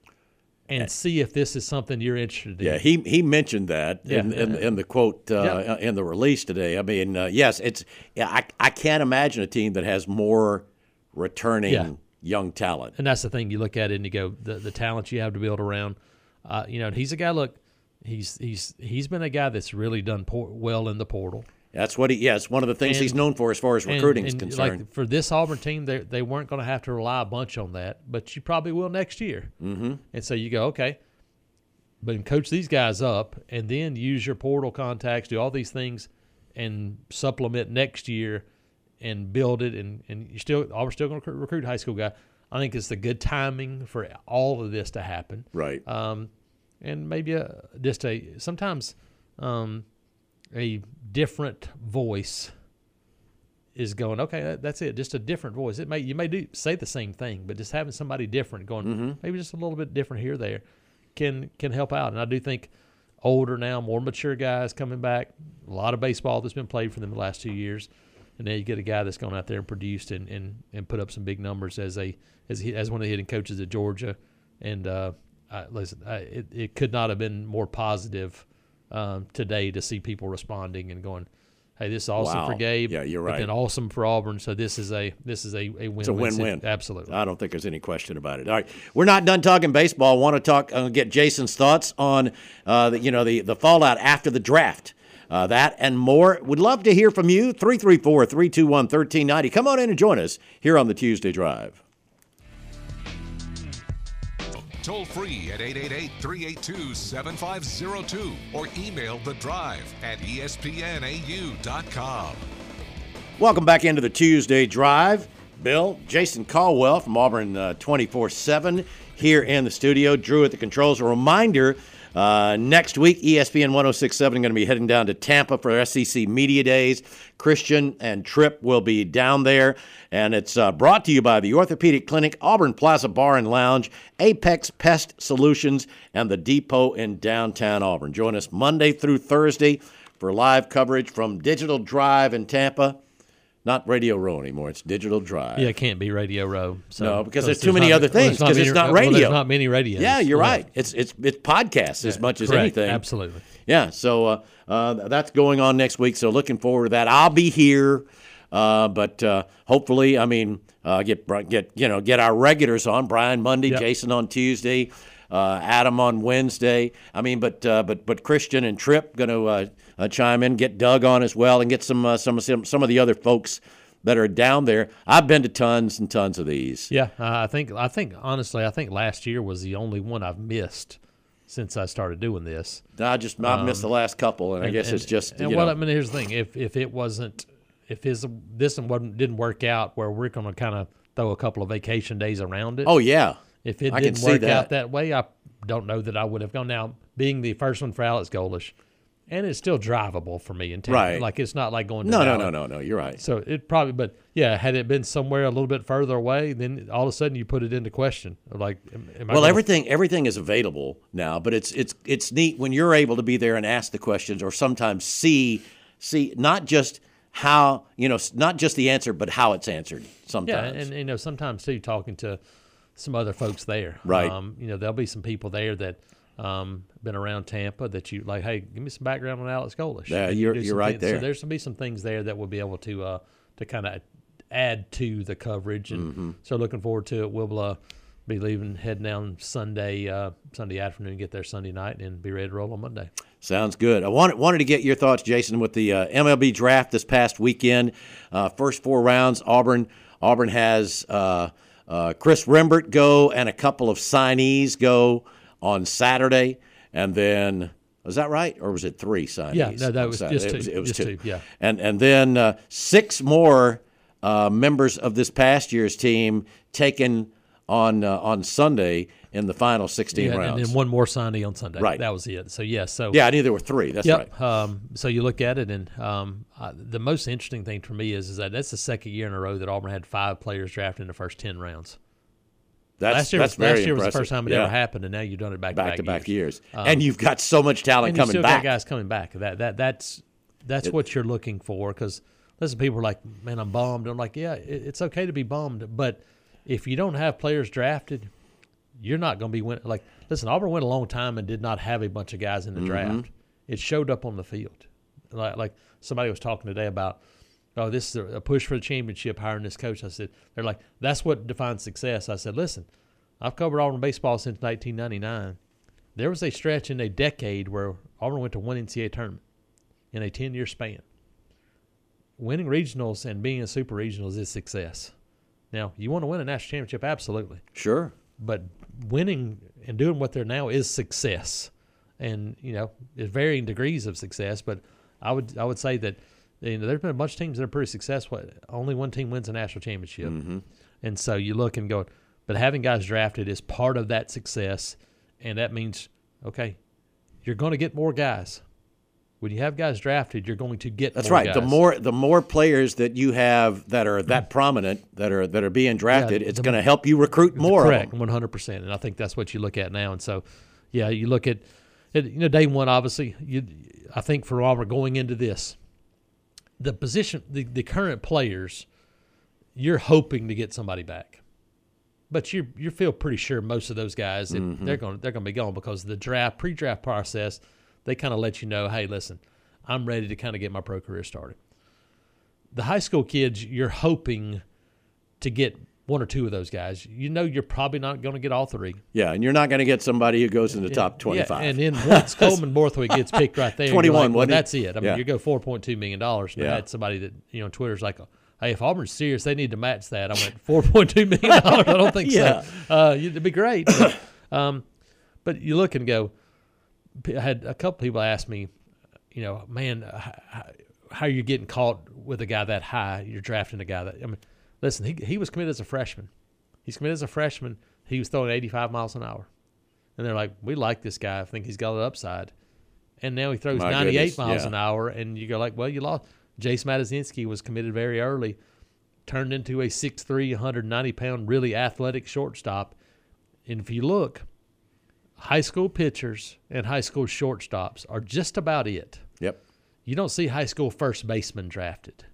and see if this is something you're interested in. yeah. He he mentioned that in, Yeah. in in the quote uh, Yeah. in the release today. I mean, uh, yes, it's. Yeah, I I can't imagine a team that has more returning Yeah. young talent. And that's the thing. You look at it and you go, the, the talent you have to build around. Uh, you know, and he's a guy, look, he's he's he's been a guy that's really done por- well in the portal. That's what he. Yeah, it's one of the things And- he's known for as far as And- recruiting is and, concerned. Like for this Auburn team, they they weren't going to have to rely a bunch on that, but you probably will next year. Mm-hmm. And so you go, okay, but coach these guys up, and then use your portal contacts, do all these things, and supplement next year, and build it. And and you still Auburn's still going to recruit a high school guy. I think it's the good timing for all of this to happen. right. Um, and maybe a, just a sometimes um, a different voice is going, okay, that, that's it, just a different voice. It may you may do say the same thing, but just having somebody different going, Mm-hmm. maybe just a little bit different here or there, can can help out. And I do think older now, more mature guys coming back, a lot of baseball that's been played for them the last two years, and then you get a guy that's gone out there and produced and, and, and put up some big numbers as a as he, as one of the hitting coaches at Georgia. And uh, I, listen, I, it it could not have been more positive um, today to see people responding and going, hey, this is awesome Wow. for Gabe. Yeah, you're But right. then awesome for Auburn. So this is a this is a, a win-win. It's a win-win. sit- Absolutely. I don't think there's any question about it. All right, we're not done talking baseball. I want to talk, uh, get Jason's thoughts on, uh, the, you know, the the fallout after the draft. Uh, that and more. Would love to hear from you. three three four, three two one, one three nine zero. Come on in and join us here on the Tuesday Drive. Toll free at eight eight eight, three eight two, seven five zero two or email the drive at E S P N A U dot com. Welcome back into the Tuesday Drive. Bill, Jason Caldwell from Auburn uh, twenty-four seven here in the studio. Drew at the controls. A reminder, uh, next week, E S P N one oh six point seven going to be heading down to Tampa for S E C Media Days. Christian and Tripp will be down there, and it's uh, brought to you by the Orthopedic Clinic, Auburn Plaza Bar and Lounge, Apex Pest Solutions, and the Depot in downtown Auburn. Join us Monday through Thursday for live coverage from Digital Drive in Tampa. not Radio Row anymore. It's Digital Drive. Yeah, it can't be Radio Row. So, no, because there's too many other things. Because well, it's not well, radio. There's not many radios. Yeah, you're yeah. right. It's it's it's podcasts as much as Correct. anything. Absolutely. Yeah. So uh, uh, that's going on next week. So looking forward to that. I'll be here, uh, but uh, hopefully, I mean, uh, get get you know get our regulars on. Brian Monday, Yep. Jason on Tuesday, uh, Adam on Wednesday. I mean, but uh, but but Christian and Tripp going to uh, uh, chime in. Get Doug on as well, and get some uh, some some some of the other folks that are down there. I've been to tons and tons of these. Yeah, uh, I think I think honestly, I think last year was the only one I've missed since I started doing this. I just I've Um, missed the last couple, and, I And- guess and- it's just and you well, know. I mean, here's the thing: if if it wasn't, if his this one wasn't, didn't work out, where we're going to kind of throw a couple of vacation days around it. Oh yeah, if it I can didn't see work that. out that way, I don't know that I would have gone. Now, being the first one for Alex Golish, and it's still drivable for me in Tampa. Right. Like it's not like going to no, no, Dallas. no, no, no. You're right. So it probably, but yeah, had it been somewhere a little bit further away, then all of a sudden you put it into question. Like, am, am I Well, gonna- everything everything is available now, but it's it's it's neat when you're able to be there and ask the questions, or sometimes see see not just how you know not just the answer, but how it's answered. Yeah, Sometimes, and you know, sometimes too, talking to some other folks there, Right. Um, you know, there'll be some people there that um, been around Tampa that you like. Hey, give me some background on Alex Golish. Yeah, And you're- do you're some right things- there. So there's some be some things there that we'll be able to uh, to kind of add to the coverage, and Mm-hmm. so looking forward to it. We'll uh, be leaving, heading down Sunday uh, Sunday afternoon, get there Sunday night, and be ready to roll on Monday. sounds good. I wanted wanted to get your thoughts, Jason, with the uh, M L B draft this past weekend. Uh, first four rounds, Auburn Auburn has uh, uh, Chris Rembert go, and a couple of signees go on Saturday, and then. Was that right, or was it three signees? Yeah, no, that on was Saturday? just It two. was, it was Just two. two, yeah. And and then uh, six more uh, members of this past year's team taken on uh, on Sunday in the final sixteen Yeah, rounds. and then one more signee on Sunday. Right. That was it. So yes, so yeah, I knew there were three. That's Yep. right. Um, so you look at it, and um, uh, the most interesting thing for me is is that that's the second year in a row that Auburn had five players drafted in the first ten rounds. That's last year, that's was, very last year was the impressive. first time it yeah. ever happened, and now you've done it back, Back to back years. years, and you've got so much talent And you coming still back. got guys coming back. That that that's that's what you're looking for. Because listen, people are like, "Man, I'm bummed." I'm like, "Yeah, it, it's okay to be bummed, but if you don't have players drafted, you're not going to be winning." Like, listen, Auburn went a long time and did not have a bunch of guys in the Mm-hmm. draft. It showed up on the field. Like, like somebody was talking today about, oh, this is a push for the championship, hiring this coach. I said, they're like, that's what defines success. I said, listen, I've covered Auburn baseball since nineteen ninety-nine. There was a stretch in a decade where Auburn went to one N C A A tournament in a ten-year span. Winning regionals and being a super regionals is success. Now, you want to win a national championship? Absolutely. Sure. But winning and doing what they're now is success. And, you know, there's varying degrees of success, but I would I would say that, you know, there's been a bunch of teams that are pretty successful. Only one team wins a national championship. Mm-hmm. And so you look and go, but having guys drafted is part of that success, and that means, okay, you're going to get more guys. When you have guys drafted, you're going to get That's more right. guys. The more the more players that you have that are that prominent that are that are being drafted, Yeah, it's the- going to help you recruit more. Correct, Of them. one hundred percent. And I think that's what you look at now. And so, yeah, you look at, it, you know, day one, obviously, you, I think for Auburn going into this, the position, the, the current players, you're hoping to get somebody back. But you you feel pretty sure most of those guys, that Mm-hmm. they're going they're going to be gone because the draft, pre-draft process, they kind of let you know, hey, listen, I'm ready to kind of get my pro career started. The high school kids, you're hoping to get one or two of those guys. You know you're probably not going to get all three. Yeah, and you're not going to get somebody who goes in the top twenty-five. Yeah, and then once Coleman Borthwick gets picked right there, twenty-one, you're like, well, wasn't he? that's it. I mean, Yeah. you go four point two million dollars. And Yeah. I had somebody that, you know, on Twitter's like, hey, if Auburn's serious, they need to match that. I went, four point two million dollars? I don't think Yeah. so. Uh, it'd be great. But, um, but you look and go, I had a couple people ask me, you know, man, how, how are you getting caught with a guy that high? You're drafting a guy that, I mean, listen, he he was committed as a freshman. He's committed as a freshman. He was throwing eighty-five miles an hour. And they're like, we like this guy. I think he's got an upside. And now he throws My ninety-eight goodness, miles yeah. an hour, and you go like, well, you lost. Jace Matazinski was committed very early, turned into a six three, one hundred ninety pound, really athletic shortstop. And if you look, high school pitchers and high school shortstops are just about it. Yep. You don't see high school first baseman drafted.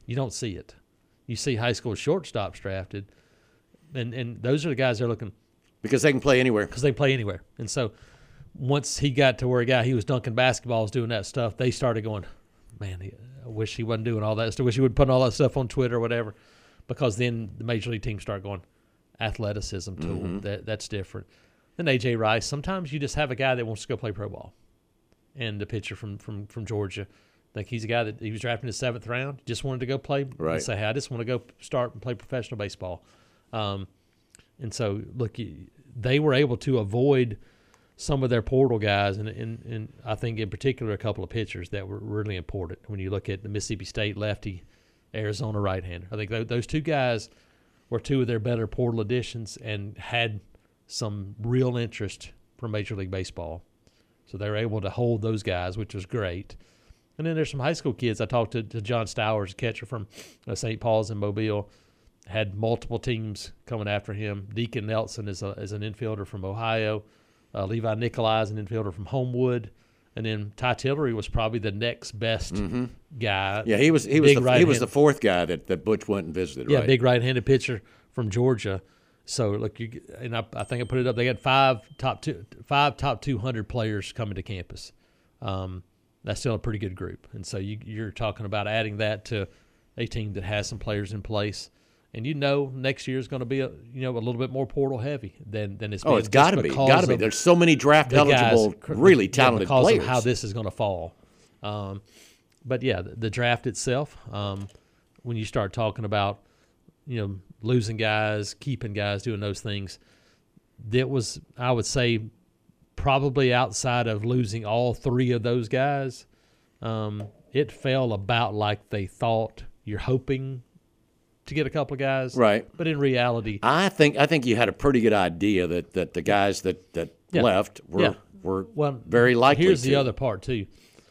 You don't see it. You see high school shortstops drafted, and, and those are the guys they're looking because they can play anywhere. Because they play anywhere. And so once he got to where a guy he was dunking basketballs, doing that stuff, they started going, man, I wish he wasn't doing all that stuff. I wish he would put all that stuff on Twitter or whatever. Because then the major league teams start going, athleticism tool, mm-hmm. that that's different. Then A J Rice, sometimes you just have a guy that wants to go play pro ball. And the pitcher from, from, from Georgia, like he's a guy that he was drafted in the seventh round, just wanted to go play right. and say, hey, I just want to go start and play professional baseball. Um, and so, look, they were able to avoid some of their portal guys, and, and, and I think in particular a couple of pitchers that were really important. When you look at the Mississippi State lefty, Arizona right-hander, I think th- those two guys were two of their better portal additions and had some real interest from Major League Baseball. So they were able to hold those guys, which was great. And then there's some high school kids. I talked to, to John Stowers, a catcher from uh, Saint Paul's in Mobile, had multiple teams coming after him. Deacon Nelson is, a, is an infielder from Ohio. Uh, Levi Nikolai is an infielder from Homewood. And then Ty Tillery was probably the next best mm-hmm. guy. Yeah, he was he was the, he was the fourth guy that, that Butch went and visited. Yeah, right? Big right-handed pitcher from Georgia. So look, you and I, I think I put it up. They got five top two five top two hundred players coming to campus. Um, that's still a pretty good group. And so you, you're talking about adding that to a team that has some players in place. And you know next year is going to be a, you know a little bit more portal heavy than than it's been. Oh, it's got to be, got to be. There's so many draft eligible, guys, really talented because players. Of how this is going to fall. Um, but yeah, the, the draft itself. Um, when you start talking about, you know, losing guys, keeping guys, doing those things, that was, I would say, probably outside of losing all three of those guys, um, it fell about like they thought. You're hoping to get a couple of guys, right? But in reality, I think I think you had a pretty good idea that, that the guys that, that yeah. left were yeah. were well, very likely. Here's to. the other part too: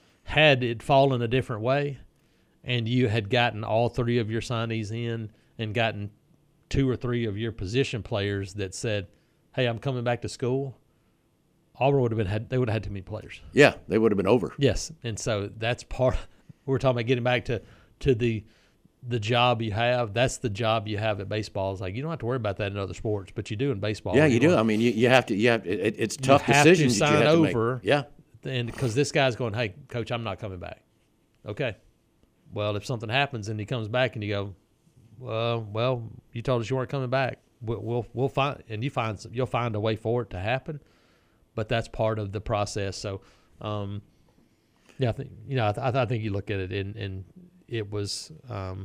had it fallen a different way, and you had gotten all three of your signees in, and gotten two or three of your position players that said, "Hey, I'm coming back to school," Auburn would have been had they would have had too many players. Yeah, they would have been over. Yes, and so that's part. We're talking about getting back to to the. the job you have, that's the job you have at baseball. It's like you don't have to worry about that in other sports, but you do in baseball. Yeah, you do. I mean, you, you have to. You have. It, it's tough you have decisions to sign that you have over. To make. Yeah, and because this guy's going, hey, coach, I'm not coming back. Okay. Well, if something happens and he comes back and you go, well, well, you told us you weren't coming back. We'll we'll, we'll find and you find you'll find a way for it to happen, but that's part of the process. So, um, yeah, I think you know I, th- I think you look at it and and. It was um,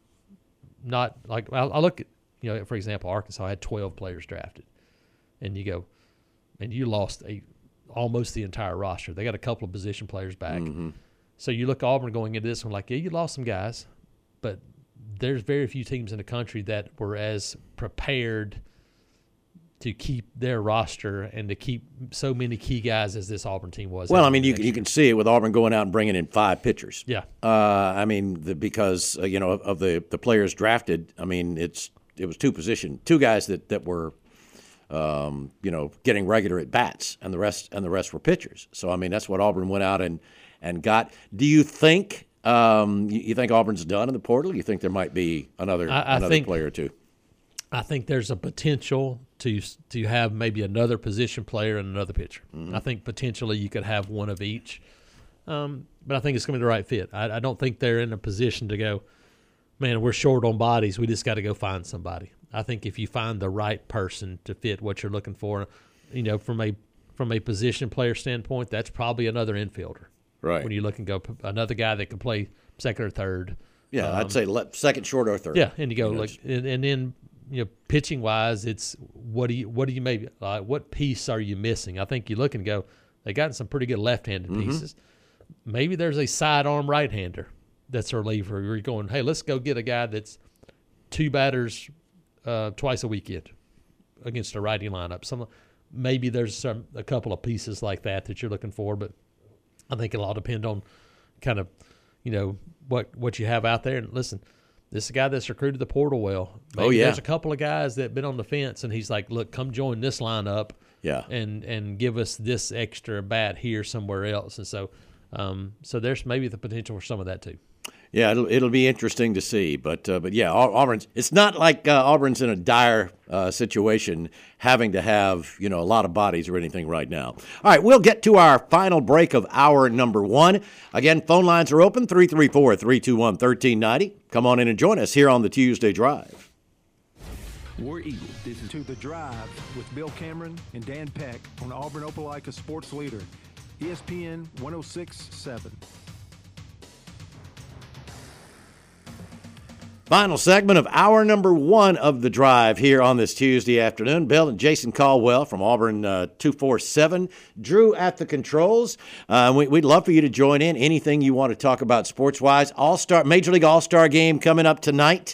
not like I, I look at, you know, for example, Arkansas had twelve players drafted, and you go, and you lost a almost the entire roster. They got a couple of position players back, mm-hmm. so you look at Auburn going into this one like, yeah, you lost some guys, but there's very few teams in the country that were as prepared to keep their roster and to keep so many key guys as this Auburn team was. Well, I mean, you you can see it with Auburn going out and bringing in five pitchers. Yeah. Uh, I mean, the, because uh, you know of, of the, the players drafted, I mean, it's it was two position, two guys that that were, um, you know, getting regular at bats, and the rest and the rest were pitchers. So I mean, that's what Auburn went out and and got. Do you think um, you, you think Auburn's done in the portal? You think there might be another I, I another think, player or two? I think there's a potential to to have maybe another position player and another pitcher. Mm-hmm. I think potentially you could have one of each, um, but I think it's going to be the right fit. I, I don't think they're in a position to go, man, we're short on bodies. We just got to go find somebody. I think if you find the right person to fit what you're looking for, you know, from a from a position player standpoint, that's probably another infielder. Right. When you look and go, another guy that can play second or third. Yeah, um, I'd say left, second, short, or third. Yeah, and you go, you know, like, and, and then, you know, pitching wise, it's what do you what do you maybe uh, what piece are you missing? I think you look and go, they got some pretty good left-handed mm-hmm. pieces. Maybe there's a sidearm right-hander that's a reliever. Where you're going, hey, let's go get a guy that's two batters uh, twice a weekend against a righty lineup. Some maybe there's some a couple of pieces like that that you're looking for, but I think it'll all depend on kind of, you know, what what you have out there. And listen, this is a guy that's recruited the portal well. Maybe oh, yeah. There's a couple of guys that have been on the fence, and he's like, look, come join this lineup yeah. and, and give us this extra bat here somewhere else. And so Um, so there's maybe the potential for some of that too. Yeah, it'll it'll be interesting to see, but uh, but yeah, Auburn's. It's not like uh, Auburn's in a dire uh, situation, having to have you know a lot of bodies or anything right now. All right, we'll get to our final break of hour number one. Again, phone lines are open three three four, three two one, one three nine zero. Come on in and join us here on the Tuesday Drive. War Eagle. This is To the Drive with Bill Cameron and Dan Peck on Auburn Opelika Sports Leader, E S P N one oh six point seven. Final segment of hour number one of the drive here on this Tuesday afternoon. Bill and Jason Caldwell from Auburn uh, two forty-seven. Drew at the controls. Uh, we, we'd love for you to join in. Anything you want to talk about sports-wise. All-Star Major League All-Star Game coming up tonight.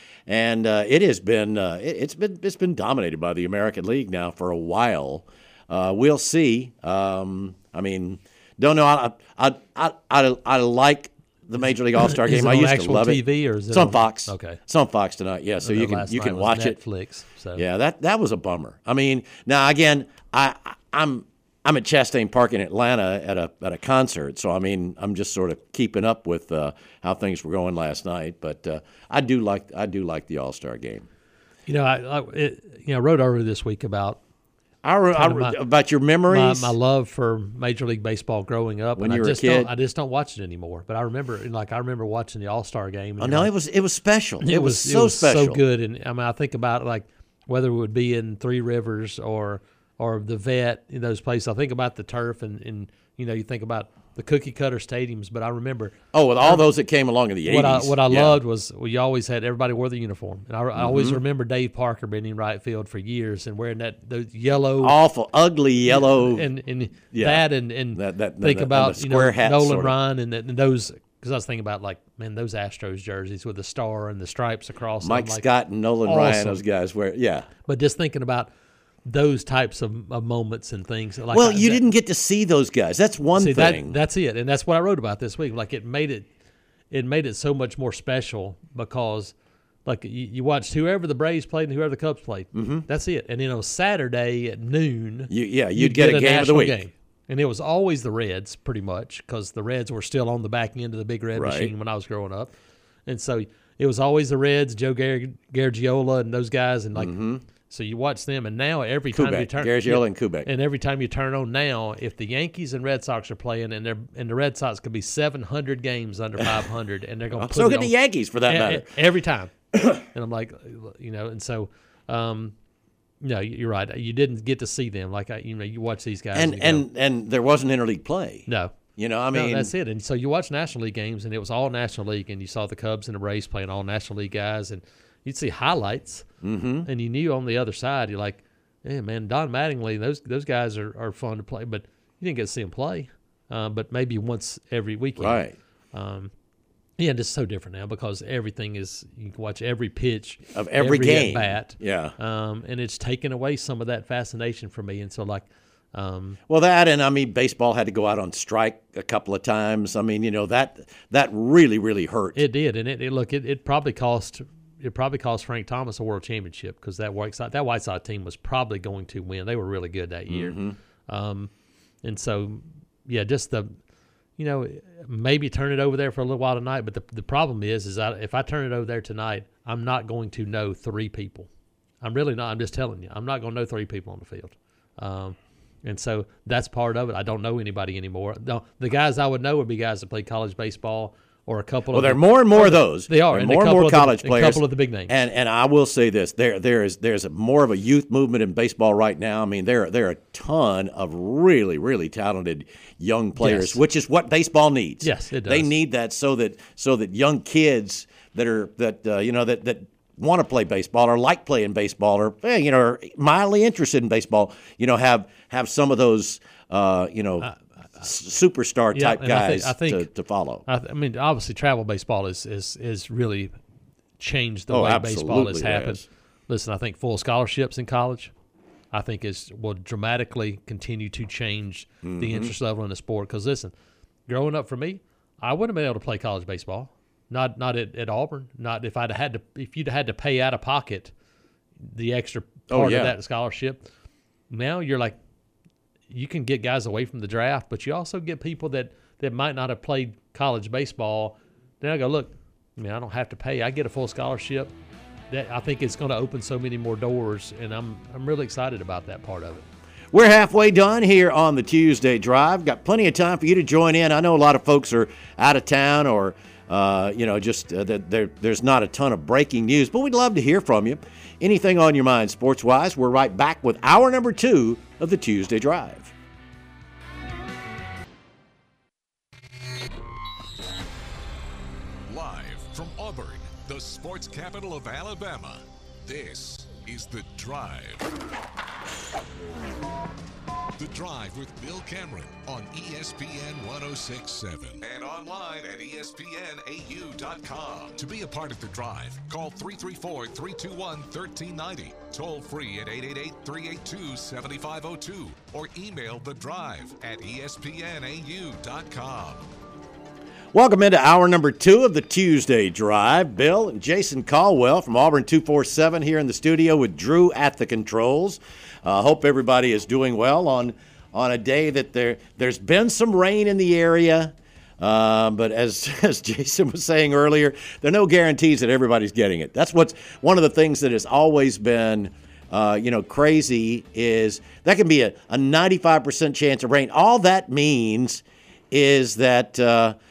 And uh, it has been uh, it, it's been it's been dominated by the American League now for a while. Uh, we'll see. Um, I mean, don't know. I I I I, I like the Major League All-Star Game. Is it I on used actual to love T it. V or is it it's on on Fox? Okay, it's on Fox tonight. Yeah, so you can you can watch Netflix, it. So. Yeah, that that was a bummer. I mean, now again, I I'm I'm at Chastain Park in Atlanta at a at a concert, so I mean, I'm just sort of keeping up with uh, how things were going last night. But uh, I do like I do like the All-Star Game. You know, I, I it, you know wrote earlier this week about. I, I, my, about your memories, my, my love for Major League Baseball growing up. When and you I were just a kid, don't, I just don't watch it anymore. But I remember, like, I remember watching the All Star Game. Oh no, like, it was it was special. It, it was, was so it was special, so good. And I mean, I think about like whether it would be in Three Rivers or or the Vet, in those places. I think about the turf, and, and you know, you think about the cookie cutter stadiums. But I remember, oh, with all I, those that came along in the what eighties. I, what I yeah. loved was well, you always had everybody wore the uniform, and I, mm-hmm. I always remember Dave Parker being in right field for years and wearing that those yellow, awful, ugly yellow, and and yeah. that and and that, that, think that, about and you know hat Nolan sort of. Ryan and, and those. Because I was thinking about, like, man, those Astros jerseys with the star and the stripes across Mike them. Like, Scott and Nolan awesome. Ryan, those guys wear, yeah. But just thinking about those types of, of moments and things. Like well, I, you that, didn't get to see those guys. That's one see, thing. That, that's it, and that's what I wrote about this week. Like, it made it, it made it so much more special because, like, you, you watched whoever the Braves played and whoever the Cubs played. Mm-hmm. That's it. And then on Saturday at noon, you, yeah, you'd, you'd get, get a game of the national week. Game. And it was always the Reds, pretty much, because the Reds were still on the back end of the Big Red right. machine when I was growing up. And so it was always the Reds, Joe Gar- Garagiola and those guys. And, like, mm-hmm. so you watch them. And now every time Kubek, you turn – Garagiola yeah, and Kubek. And every time you turn on now, if the Yankees and Red Sox are playing and they're and the Red Sox could be seven hundred games under five hundred, and they're going to put so it could on, the Yankees, for that a, matter. A, every time. And I'm like, you know, and so um, – no, you're right. You didn't get to see them. Like, you know, you watch these guys. And and and, and, and there wasn't interleague play. No. You know, I mean. No, that's it. And so you watch National League games, and it was all National League, and you saw the Cubs and the Rays playing all National League guys, and you'd see highlights, mm-hmm. and you knew on the other side, you're like, hey, man, Don Mattingly, those those guys are, are fun to play, but you didn't get to see them play, uh, but maybe once every weekend. Right. Um, yeah, it's so different now because everything is – you can watch every pitch. Of every, every game. at-bat. Yeah. Um, and it's taken away some of that fascination from me. And so, like um, – Well, that and, I mean, baseball had to go out on strike a couple of times. I mean, you know, that that really, really hurt. It did. And, it, it look, it, it probably cost – It probably cost Frank Thomas a world championship because that White Sox, that White Sox team was probably going to win. They were really good that year. Mm-hmm. Um, and so, yeah, just the – you know, maybe turn it over there for a little while tonight. But the the problem is, is that if I turn it over there tonight, I'm not going to know three people. I'm really not. I'm just telling you. I'm not going to know three people on the field. Um, and so that's part of it. I don't know anybody anymore. No, the guys I would know would be guys that played college baseball or a couple well, of there are the, more and more of those. They are. There are and more and more college the, players. A couple of the big names. And and I will say this: there there is there's a more of a youth movement in baseball right now. I mean, there there are a ton of really really talented young players, yes. which is what baseball needs. Yes, it does. They need that so that so that young kids that are that uh, you know that that. want to play baseball or like playing baseball or you know are mildly interested in baseball, you know, have have some of those uh, you know. Uh, superstar yeah, type guys I think, I think, to, to follow. I, th- I mean, obviously, travel baseball is is, is really changed the oh, way baseball has happened. Has. Listen, I think full scholarships in college, I think is will dramatically continue to change mm-hmm. the interest level in the sport. Because listen, growing up for me, I wouldn't have been able to play college baseball. Not not at, at Auburn. Not if I'd had to. If you'd had to pay out of pocket the extra part oh, yeah. of that scholarship. Now you're like. You can get guys away from the draft, but you also get people that, that might not have played college baseball, then I go, look, I mean, I don't have to pay. I get a full scholarship. That I think it's going to open so many more doors, and I'm I'm really excited about that part of it. We're halfway done here on the Tuesday Drive. Got plenty of time for you to join in. I know a lot of folks are out of town or, uh, you know, just uh, there, there's not a ton of breaking news, but we'd love to hear from you. Anything on your mind sports-wise, we're right back with hour number two of the Tuesday Drive. From Auburn, the sports capital of Alabama, this is The Drive. The Drive with Bill Cameron on E S P N one oh six point seven and online at E S P N A U dot com. To be a part of The Drive, call three three four, three two one, one three nine zero, toll free at eight eight eight, three eight two, seven five zero two, or email The Drive at E S P N A U dot com. Welcome into hour number two of the Tuesday Drive. Bill and Jason Caldwell from Auburn two forty-seven here in the studio with Drew at the controls. I uh, hope everybody is doing well on on a day that there, there's been some rain in the area. Uh, but as, as Jason was saying earlier, there are no guarantees that everybody's getting it. That's what's one of the things that has always been uh, you know, crazy is that can be a, a ninety-five percent chance of rain. All that means is that uh, –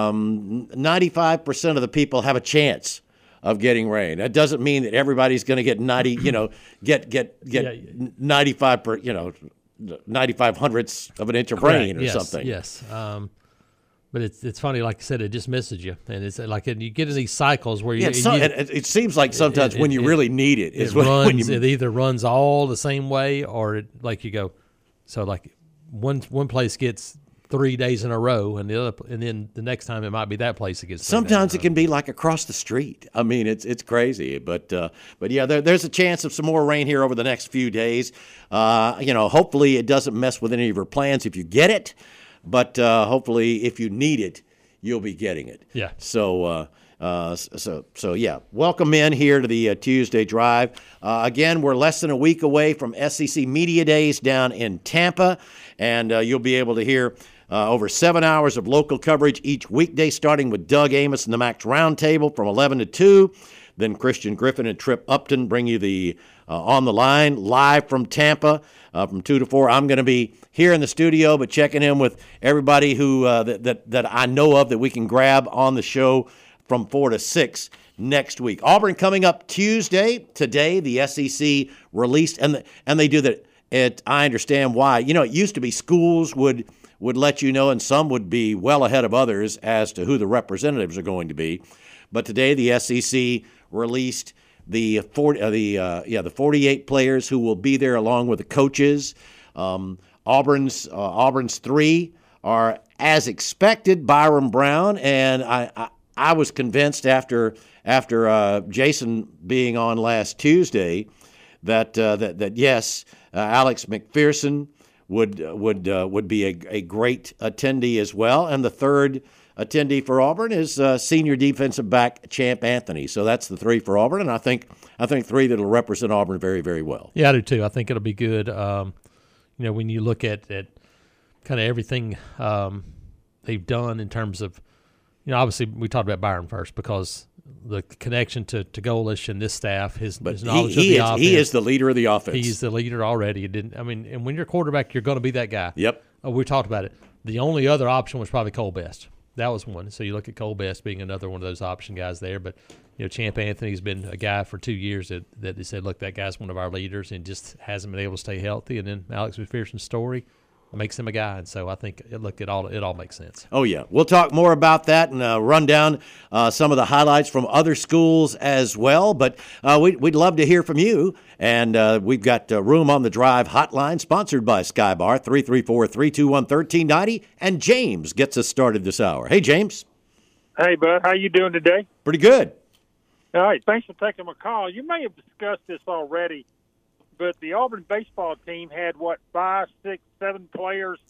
Um, ninety-five percent of the people have a chance of getting rain. That doesn't mean that everybody's going to get ninety, you know, get get get Yeah, yeah. ninety-five per, you know, ninety-five hundredths of an inch of Correct. rain or yes, something. Yes. Um, but it's it's funny, like I said, it just misses you, and it's like and you get in these cycles where you. Yeah, so, you it, it seems like sometimes it, when you it, really need it is it when, runs. when you. It either runs all the same way, or it, like you go, so like one one place gets three days in a row, and the other, and then the next time it might be that place that gets. Sometimes it can be like across the street. I mean, it's it's crazy, but uh, but yeah, there, there's a chance of some more rain here over the next few days. Uh, you know, hopefully it doesn't mess with any of your plans if you get it, but uh, hopefully if you need it, you'll be getting it. Yeah. So. Uh, Uh, so, so yeah, welcome in here to the uh, Tuesday Drive. Uh, again, we're less than a week away from S E C Media Days down in Tampa, and uh, you'll be able to hear uh, over seven hours of local coverage each weekday, starting with Doug Amos and the Max Roundtable from eleven to two. Then Christian Griffin and Trip Upton bring you the uh, On the Line live from Tampa uh, from two to four. I'm going to be here in the studio, but checking in with everybody who uh, that, that that I know of that we can grab on the show from four to six next week. Auburn coming up Tuesday. Today, the S E C released, and the, and they do that. It, I understand why. You know, it used to be schools would would let you know, and some would be well ahead of others as to who the representatives are going to be. But today, the S E C released the forty, uh, the uh, yeah the forty-eight players who will be there along with the coaches. Um, Auburn's uh, Auburn's three are as expected. Byron Brown and I. I I was convinced after after uh, Jason being on last Tuesday that uh, that that yes, uh, Alex McPherson would would uh, would be a, a great attendee as well, and the third attendee for Auburn is uh, senior defensive back Champ Anthony. So that's the three for Auburn, and I think I think three that will represent Auburn very very well. Yeah, I do too. I think it'll be good. Um, you know, when you look at at kind of everything um, they've done in terms of. You know, obviously, we talked about Byron first because the connection to, to Golish and this staff, his, but his knowledge he, he of the is, offense. He is the leader of the offense. He's the leader already. It didn't. I mean, and when you're a quarterback, you're going to be that guy. Yep. Uh, we talked about it. The only other option was probably Cole Best. That was one. So you look at Cole Best being another one of those option guys there. But, you know, Champ Anthony's been a guy for two years that, that they said, look, that guy's one of our leaders and just hasn't been able to stay healthy. And then Alex McPherson's story makes him a guy, and so I think it, look, it all it all makes sense. Oh yeah, we'll talk more about that and uh, run down uh, some of the highlights from other schools as well. But uh, we'd we'd love to hear from you, and uh, we've got uh, Room on the Drive hotline sponsored by Skybar three three four, three two one, one three nine zero, and James gets us started this hour. Hey James. Hey bud, how you doing today? Pretty good. All right, thanks for taking my call. You may have discussed this already. But the Auburn baseball team had, what, five, six, seven players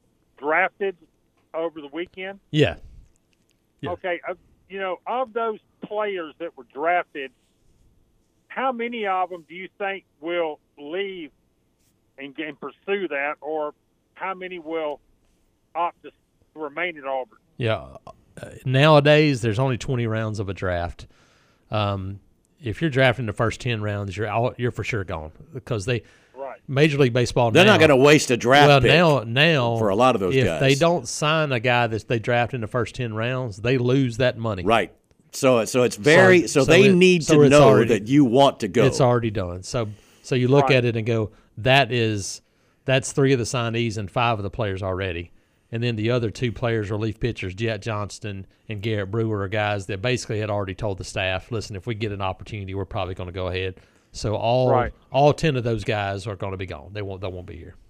drafted over the weekend? Yeah. yeah. Okay, uh, you know, of those players that were drafted, how many of them do you think will leave and, and pursue that, or how many will opt to to remain at Auburn. Yeah. Uh, nowadays, there's only twenty rounds of a draft. Um, if you're drafting the first ten rounds, you're all, you're for sure gone because they right. Major League Baseball. They're now, not going to waste a draft well, pick now now for a lot of those if guys. they don't sign a guy that they draft in the first ten rounds, they lose that money. Right. So so it's very so, So- so they it- need so to it's know already- that you want to go. It's already done. So so you look Right. at it and go, that is that's three of the signees and five of the players already. And then the other two players, relief pitchers, Jet Johnston and Garrett Brewer, are guys that basically had already told the staff, listen, if we get an opportunity, we're probably going to go ahead. So all Right. all ten of those guys are going to be gone. They won't they won't be here.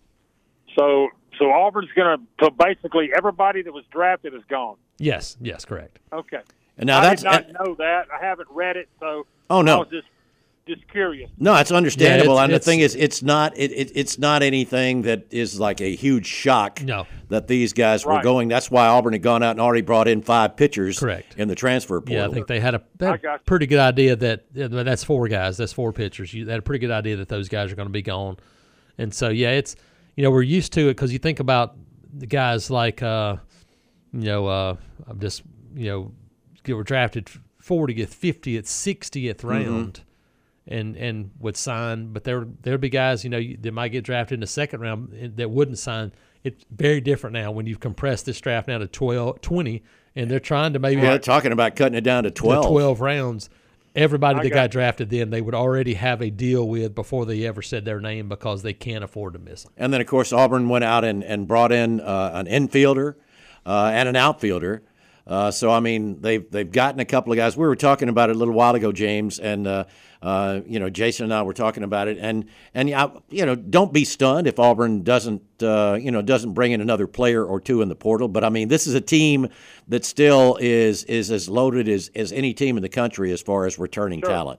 So so Auburn's going to so basically everybody that was drafted is gone. Yes, yes, correct. Okay. And now I that's did not and- know that. I haven't read it, so Oh, no. I was just just curious. No, it's understandable. Yeah, it's- and the it's- thing is, it's not it, it it's not anything that is like a huge shock. No. That these guys were Right. going. That's why Auburn had gone out and already brought in five pitchers. Correct. In the transfer portal. Yeah, I think they had a, they had I got a pretty good idea that yeah, that's four guys, that's four pitchers. You they had a pretty good idea that those guys are going to be gone, and so yeah, it's you know we're used to it because you think about the guys like uh, you know uh, I'm just you know they were drafted fortieth, fiftieth, sixtieth round. And and would sign, but there there'd be guys you know you- that might get drafted in the second round that wouldn't sign. It's very different now when you've compressed this draft now to twelve, twenty, and they're trying to maybe Yeah, they're talking about cutting it down to twelve. the twelve rounds. Everybody I that got got you. drafted then, they would already have a deal with before they ever said their name because they can't afford to miss them. And then, of course, Auburn went out and, and brought in uh, an infielder uh, and an outfielder. Uh, so, I mean, they've they've gotten a couple of guys. We were talking about it a little while ago, James, and uh, uh, you know, Jason and I were talking about it. And and yeah, you know, don't be stunned if Auburn doesn't uh, you know doesn't bring in another player or two in the portal. But I mean, this is a team that still is is as loaded as, as any team in the country as far as returning Sure. talent.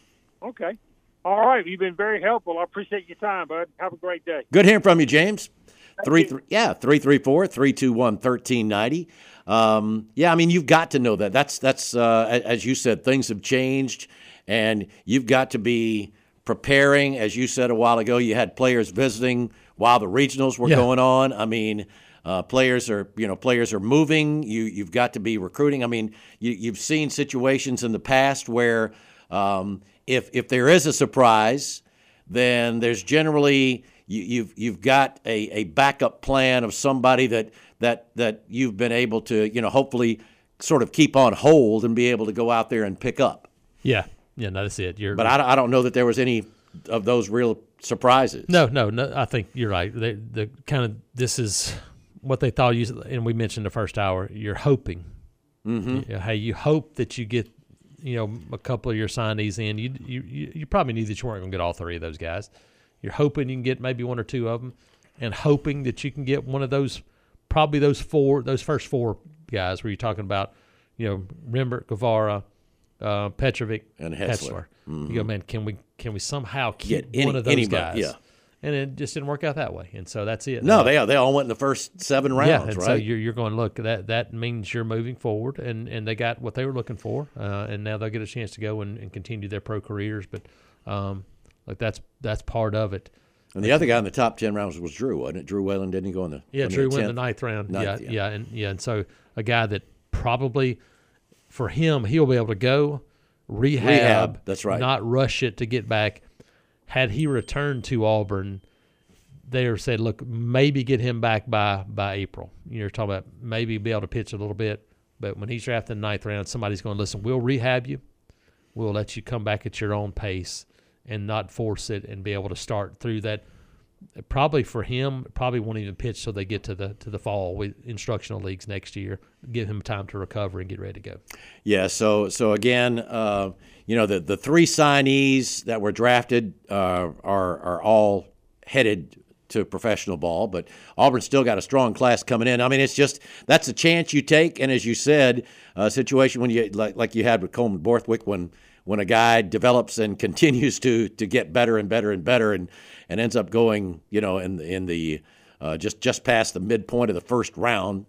Okay. All right. You've been very helpful. I appreciate your time, bud. Have a great day. Good hearing from you, James. Three, you. three, yeah, three three four three two one thirteen ninety. Um, yeah, I mean, you've got to know that. That's that's uh, a- as you said, things have changed, and you've got to be preparing. As you said a while ago, you had players visiting while the regionals were Yeah. going on. I mean, uh, players are you know players are moving. You you've got to be recruiting. I mean, you, you've seen situations in the past where um, if if there is a surprise, then there's generally you, you've you've got a, a backup plan of somebody that that that you've been able to you know hopefully sort of keep on hold and be able to go out there and pick up. Yeah, yeah, no, that's it. You're, But I, don't- I don't know that there was any of those real surprises. no, no, no. I think you're right. They, the kind of this is what they thought. You and we mentioned the first hour. You're hoping. Mm-hmm. Hey, you hope that you get you know a couple of your signees in. You you you, you probably knew that you weren't going to get all three of those guys. You're hoping you can get maybe one or two of them, and hoping that you can get one of those. Probably those four, those first four guys where you're talking about, you know, Rembert, Guevara, uh, Petrovic, And Hessler. You go, man, can we can we somehow keep Get any- one of those anybody, guys? yeah. And it just didn't work out that way, and so that's it. No, Uh, they they all went in the first seven rounds, yeah, and right? so you're you're going look that that means you're moving forward, and, and they got what they were looking for, uh, and now they'll get a chance to go and, and continue their pro careers. But um, like that's that's part of it. and the other guy in the top ten rounds was Drew, wasn't it? Drew Whalen, didn't he go in the Yeah, wasn't he Drew the went in the tenth? ninth round. Ninth, yeah, yeah. yeah, and yeah, and so a guy that probably for him he'll be able to go rehab, Rehab, that's right. not rush it to get back. Had he returned to Auburn, they were said, look, maybe get him back by by April. You're talking about maybe be able to pitch a little bit, but when he's drafted in the ninth round, somebody's going to listen. We'll rehab you. We'll let you come back at your own pace and not force it, and be able to start through that. Probably for him, probably won't even pitch till they get to the to the fall with instructional leagues next year. Give him time to recover and get ready to go. Yeah, so so again, uh, you know, the, the three signees that were drafted uh, are are all headed to professional ball, but Auburn's still got a strong class coming in. I mean, it's just that's a chance you take, and as you said, a situation when you like like you had with Coleman Borthwick when when a guy develops and continues to to get better and better and better, and, and ends up going, you know, in the, in the uh, just just past the midpoint of the first round.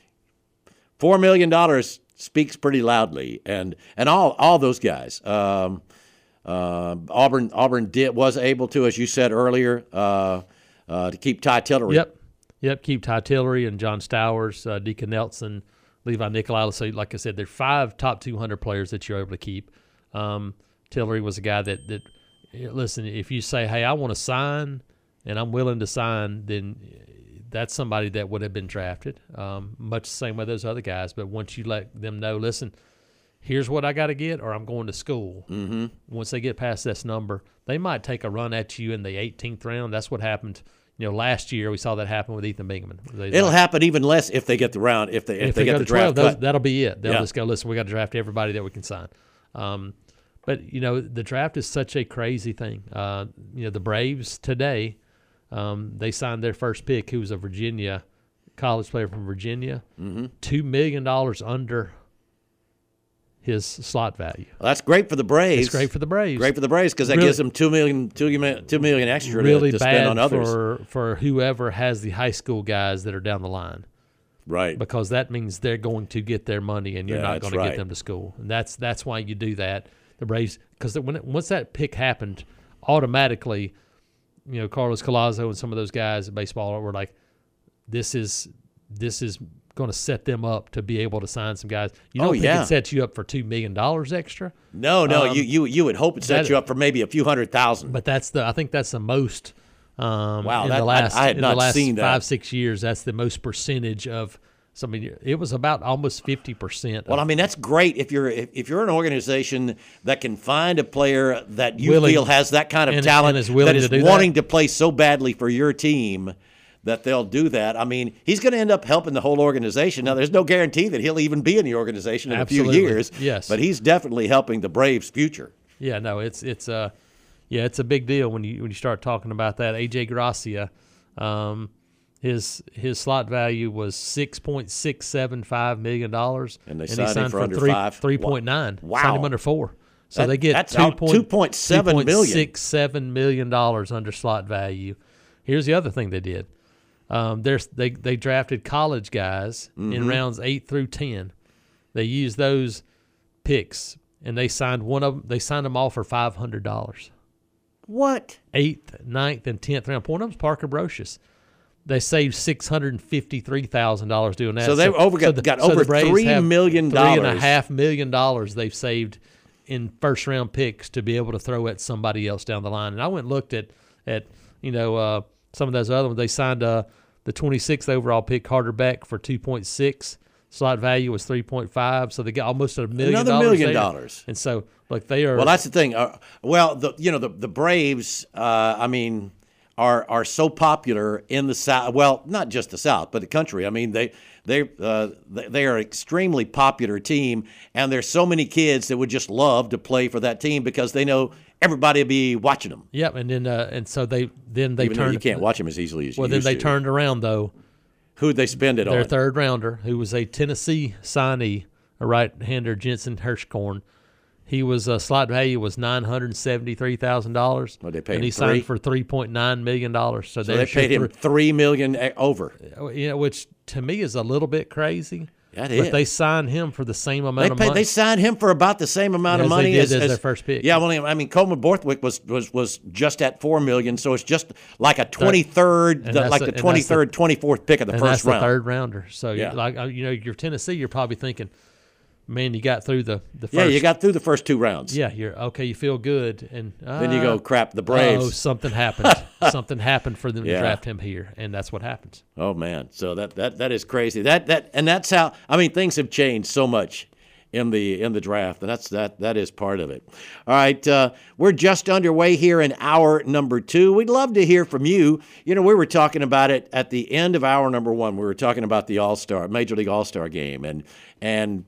Four million dollars speaks pretty loudly, and and all all those guys. Um, uh, Auburn Auburn did was able to, as you said earlier, uh, uh, to keep Ty Tillery. Yep. Yep, keep Ty Tillery and John Stowers, uh, Deacon Nelson, Levi Nicolai. So, like I said, there are five top two hundred players that you're able to keep. Um, Tillery was a guy that, that, listen, if you say, hey, I want to sign and I'm willing to sign, then that's somebody that would have been drafted, um, much the same way those other guys. But once you let them know, listen, here's what I got to get, or I'm going to school. Mm-hmm. Once they get past this number, they might take a run at you in the eighteenth round. That's what happened. You know, last year we saw that happen with Ethan Bingaman. They, It'll like, happen even less if they get the round. If they if, if they, they get go the to twelve, draft those, cut. that'll be it. They'll Yeah. just go, listen, we got to draft everybody that we can sign. Um, but you know, the draft is such a crazy thing. Uh, you know, the Braves today, um, they signed their first pick, who was a Virginia college player from Virginia, mm-hmm. two million dollars under his slot value. Well, that's great for the Braves. It's great for the Braves. Great for the Braves because that Really- gives them two million, two million, two million extra Really to, to bad spend on others. for for whoever has the high school guys that are down the line, Right. because that means they're going to get their money and you're Yeah, not that's going to right. get them to school. And that's that's why you do that. The Braves, because when it, once that pick happened, automatically, you know, Carlos Collazo and some of those guys at baseball were like, this is this is going to set them up to be able to sign some guys. You don't Oh, think yeah. it sets you up for two million dollars extra? No, no, Um, you, you you would hope it sets that- you up for maybe a few hundred thousand. But that's the I think that's the most um, Wow, in that- the last I- I had in not the last seen that. five six years. That's the most percentage of somebody. It was about almost fifty percent. Well, I mean, that's great if you're if, if you're an organization that can find a player that you Willing- feel has that kind of and- talent and is willing that is to do wanting that. to play so badly for your team that they'll do that. I mean, he's going to end up helping the whole organization. Now, there's no guarantee that he'll even be in the organization in Absolutely. a few years. Yes. But he's definitely helping the Braves' future. Yeah, no, it's it's uh, yeah, it's a big deal when you when you start talking about that. A J Gracia, um, his his slot value was six point six seven five million dollars, And they he signed him for under three five? three point nine. Wow. Signed him under four. So That- they get that's two out point two point seven million. six seven million dollars under slot value. Here's the other thing they did. Um, there's they they drafted college guys Mm-hmm. in rounds eight through ten. They used those picks and they signed one of them. They signed them all for five hundred dollars. What? Eighth, ninth, and tenth round. One of them's Parker Brocious. They saved six hundred and fifty-three thousand dollars doing that. So they over got- got over Braves three have million Three and a dollars. half million dollars they've saved in first round picks to be able to throw at somebody else down the line. And I went and looked at at you know uh, some of those other ones. They signed uh, the twenty-sixth overall pick Carter Beck for two point six. Slot value was three point five. So they got almost a million Another dollars million there. dollars. And so like they are. Well, that's the thing. Uh, well, the you know the the Braves. Uh, I mean, are are so popular in the South. Well, not just the South, but the country. I mean, they they uh, they they are an extremely popular team, and there's so many kids that would just love to play for that team because they know everybody will be watching them. Yep, and then uh, and so they then they Even though turned. you can't watch them as easily as Well, you then used they to. turned around though. Who'd they spend it Their on? third rounder, who was a Tennessee signee, a right-hander, Jensen Hirschkorn. He was uh, slot value was nine hundred seventy-three thousand dollars. Well, they paid and he him signed three? for three point nine million dollars. So, So they paid him three million e- over. you know, which to me is a little bit crazy. That but is. they signed him for the same amount They of paid, money. they signed him for about the same amount As of they money did as, as as their first pick. Yeah, well, I mean, Coleman Borthwick was was was just at four million, so it's just like a twenty third, and that's like the- the and that's twenty the- third, twenty fourth pick of the and first that's round. the third rounder. So, Yeah. you like uh, you know, you're Tennessee, you're probably thinking, man, you got through the the first. Yeah, you got through the first two rounds. Yeah, you're okay. You feel good, and uh, Then you go, crap, the Braves. Oh, something happened. something happened for them Yeah. to draft him here, and that's what happens. Oh man, so that that that is crazy. That that and that's how I mean things have changed so much in the in the draft, and that's that that is part of it. All right, uh, we're just underway here in hour number two. We'd love to hear from you. You know, we were talking about it at the end of hour number one. We were talking about the All Star Major League All Star game, and and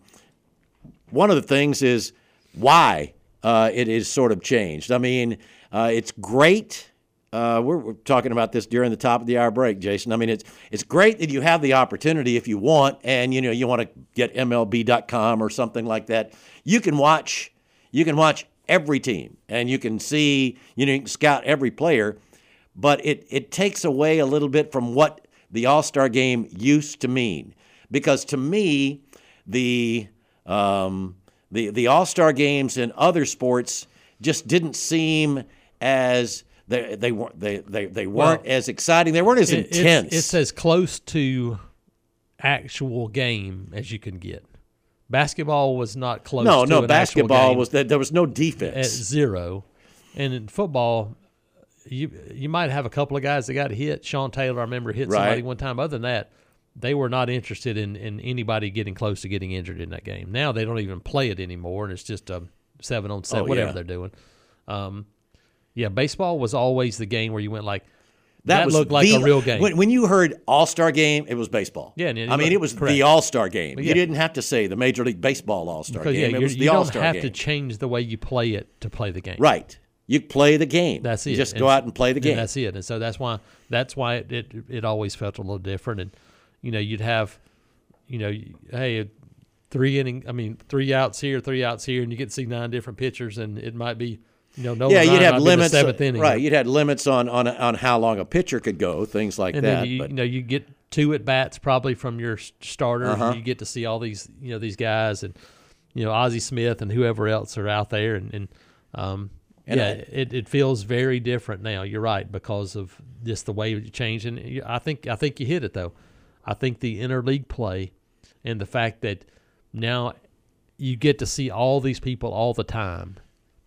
one of the things is why uh, it is sort of changed. I mean, uh, it's great. Uh, we're, we're talking about this during the top of the hour break, Jason. I mean, it's it's great that you have the opportunity if you want, and you know you want to get M L B dot com or something like that. You can watch, you can watch every team, and you can see, you know, you can scout every player. But it it takes away a little bit from what the All-Star game used to mean, because to me, the um, the the All-Star games in other sports just didn't seem as they they weren't they they, they weren't Well, as exciting. They weren't as It- intense. It's, it's as close to actual game as you can get. Basketball was not close. no, to no. an actual Basketball game was that there was no at defense. zero, and in football, you you might have a couple of guys that got hit. Sean Taylor, I remember, hit somebody Right. one time. Other than that, they were not interested in, in anybody getting close to getting injured in that game. Now they don't even play it anymore, and it's just a seven on seven, Oh, whatever yeah. they're doing. Um, yeah, baseball was always the game where you went like, That, That was looked like the- a real game. When, when you heard All-Star Game, it was baseball. Yeah, and it I mean, was- it was correct. the All-Star Game. Yeah. You didn't have to say the Major League Baseball All-Star because yeah, Game. It you're, was the you don't All-Star have Game. to change the way you play it to play the game. Right. You play the game. That's it. You just And- go out and play the and game. that's it. And so that's why that's why it, it it always felt a little different. And you know, you'd have, you know, hey, three inning. I mean, three outs here, three outs here, and you get to see nine different pitchers, and it might be, you know, no. yeah, nine you'd have might be the limits. seventh inning, Right. You'd have limits on, on on how long a pitcher could go, things like and that. then you, but you know you get two at bats probably from your s- starters. Uh-huh. And you get to see all these you know these guys and you know Ozzie Smith and whoever else are out there, and, and um And yeah, I- it, it feels very different now. You're right, because of just the way it changed. And you- I think I think you hit it though. I think the interleague play and the fact that now you get to see all these people all the time,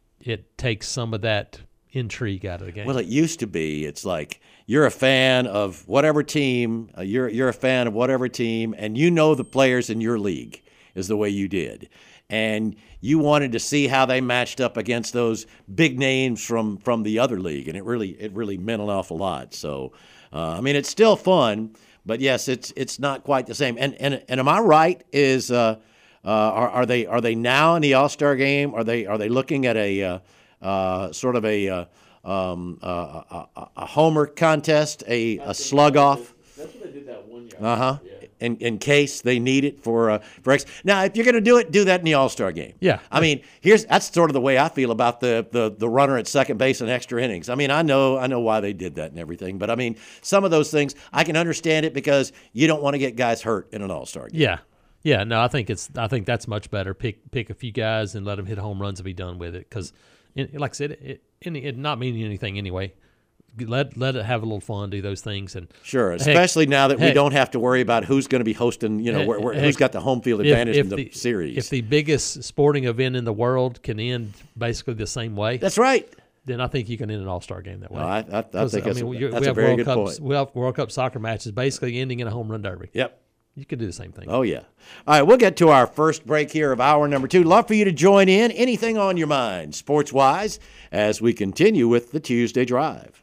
it takes some of that intrigue out of the game. Well, it used to be. It's like you're a fan of whatever team. Uh, you're you're a fan of whatever team, and you know the players in your league is the way you did, and you wanted to see how they matched up against those big names from from the other league, and it really it really meant an awful lot. So, uh, I mean, it's still fun, but yes, it's it's not quite the same. And and and am I right? Is uh, uh, are are they are they now in the All-Star game? Are they are they looking at a uh, uh, sort of a uh, um, uh, a, a, a homer contest, a, a slug off? That's what they did that one year. Uh huh. In in case they need it for uh, for X. Now, if you're going to do it, do that in the All-Star game. Yeah. I mean, here's that's sort of the way I feel about the, the the runner at second base in extra innings. I mean, I know I know why they did that and everything, but I mean, some of those things I can understand it because you don't want to get guys hurt in an All-Star game. Yeah, yeah. No, I think it's. I think that's much better. Pick pick a few guys and let them hit home runs and be done with it. Because, like I said, it, it, it not meaning anything anyway. Let let it have a little fun, do those things, and Sure, especially now that we heck- don't have to worry about who's going to be hosting. You know, where, where, who's heck, got the home field if- advantage if in the, series. If the biggest sporting event in the world can end basically the same way, That's right. then I think you can end an All-Star game that way. No, I, I, I 'Cause, think that's, mean, a, you- that's we a have very World good Cups, point. we have World Cup soccer matches basically ending in a home run derby. Yep. You could do the same thing. Oh, yeah. All right, we'll get to our first break here of hour number two. Love for you to join in. Anything on your mind, sports-wise, as we continue with the Tuesday Drive.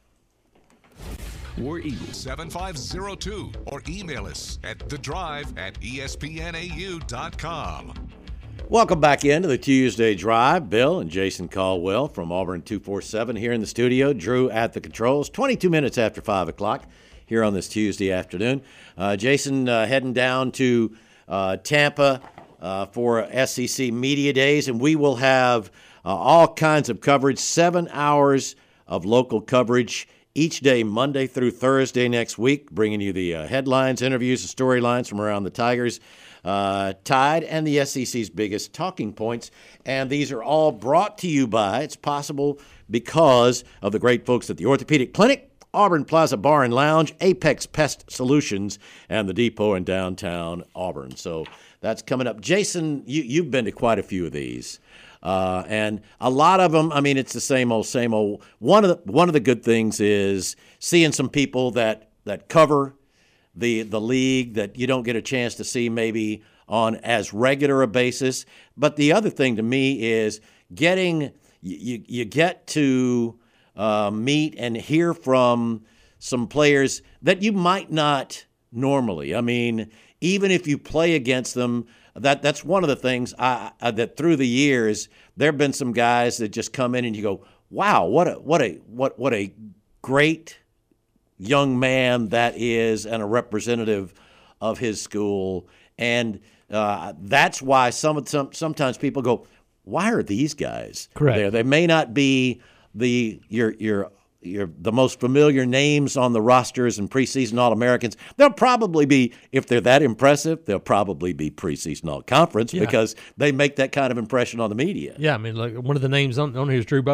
War Eagle seven five zero two or email us at the drive at E S P N A U dot com. Welcome back into the Tuesday Drive. Bill and Jason Caldwell from Auburn two forty-seven here in the studio. Drew at the controls. twenty-two minutes after five o'clock here on this Tuesday afternoon. Uh, Jason uh, heading down to uh, Tampa uh, for S E C Media Days, and we will have uh, all kinds of coverage, seven hours of local coverage each day, Monday through Thursday next week, bringing you the uh, headlines, interviews, and storylines from around the Tigers, uh, Tide, and the S E C's biggest talking points. And these are all brought to you by, it's possible because of the great folks at the Orthopedic Clinic, Auburn Plaza Bar and Lounge, Apex Pest Solutions, and the Depot in downtown Auburn. So that's coming up. Jason, you, you've been to quite a few of these. Uh, and a lot of them, I mean, it's the same old, same old. One of the one of the good things is seeing some people that, that cover the the league that you don't get a chance to see maybe on as regular a basis. But the other thing to me is getting you you get to uh, meet and hear from some players that you might not normally. I mean, even if you play against them. That that's one of the things I, I, that through the years there have been some guys that just come in and you go, wow, what a what a what what a great young man that is, and a representative of his school, and uh, that's why some some sometimes people go, why are these guys Correct. there? They may not be the your your. Your, the most familiar names on the rosters and preseason All-Americans. They'll probably be, if they're that impressive, they'll probably be preseason All-Conference Yeah. because they make that kind of impression on the media. Yeah, I mean, like one of the names on, on here is Drew Bobo.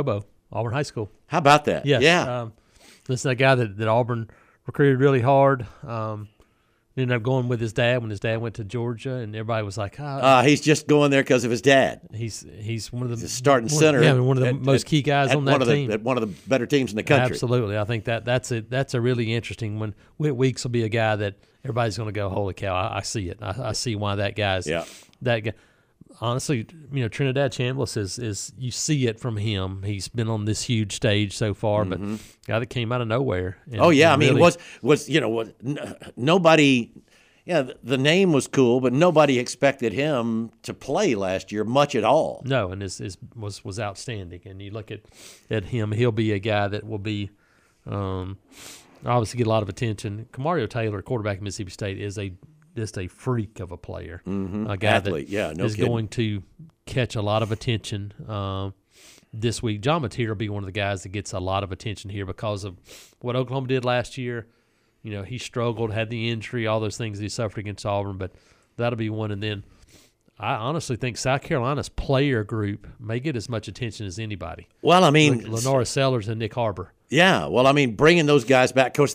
Auburn High School. How about that? Yes. Yeah. Um, this is a guy that, that Auburn recruited really hard. Um, ended up going with his dad when his dad went to Georgia, and everybody was like, oh, Uh, he's just going there because of his dad. he's he's one of the He's a starting one, center. Yeah, one of the at- most at- key guys at on one that of the, team. At one of the better teams in the country. Absolutely. I think that that's a, that's a really interesting one. Whit Weeks will be a guy that everybody's going to go, holy cow, I, I see it. I, I see why that guy's Yeah. that guy. Honestly, you know, Trinidad Chambliss is, is you see it from him. He's been on this huge stage so far, but guy that came out of nowhere. And, Oh yeah, I and mean, really- was was you know, was, n- nobody. Yeah, the, the name was cool, but nobody expected him to play last year much at all. No, and is is was was outstanding. And you look at at him; he'll be a guy that will be, um, obviously get a lot of attention. Kamario Taylor, quarterback at Mississippi State, is a just a freak of a player, mm-hmm. a guy Athlete, that yeah, no is kidding. going to catch a lot of attention um, this week. John Mateer will be one of the guys that gets a lot of attention here because of what Oklahoma did last year. You know, he struggled, had the injury, all those things that he suffered against Auburn, but that'll be one. And then I honestly think South Carolina's player group may get as much attention as anybody. Well, I mean, Lenora Sellers and Nick Harbor. yeah. Well, I mean, bringing those guys back, coach,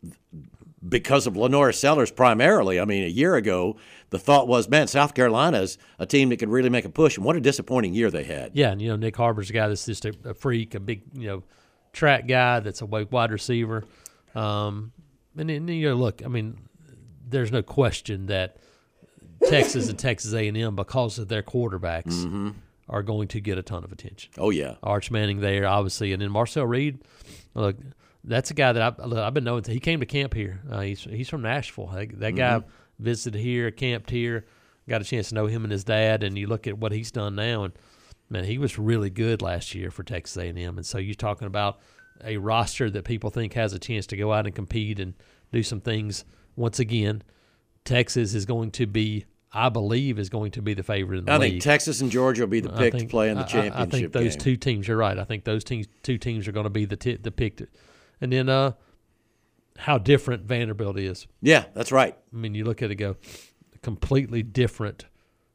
because of Lenora Sellers primarily. I mean, a year ago, the thought was, man, South Carolina's a team that could really make a push, and what a disappointing year they had. Yeah, and, you know, Nick Harbor's a guy that's just a, a freak, a big, you know, track guy that's a wide receiver. Um, and, and, you know, look, I mean, there's no question that Texas and Texas A and M, because of their quarterbacks, Mm-hmm. are going to get a ton of attention. Oh, yeah. Arch Manning there, obviously, and then Marcel Reed. Look, that's a guy that I've, look, I've been knowing. He came to camp here. Uh, he's he's from Nashville. That, that guy Mm-hmm. visited here, camped here. Got a chance to know him and his dad, and you look at what he's done now, and man, he was really good last year for Texas A and M. And so you're talking about a roster that people think has a chance to go out and compete and do some things. Once again, Texas is going to be, I believe, is going to be the favorite in the I league. think Texas and Georgia will be the I pick think- to play in the I- I- championship I think those game. two teams. You're right. I think those teams, two teams, are going to be the t- the pick. To, and then uh, how different Vanderbilt is. Yeah, that's right. I mean, you look at it, go completely different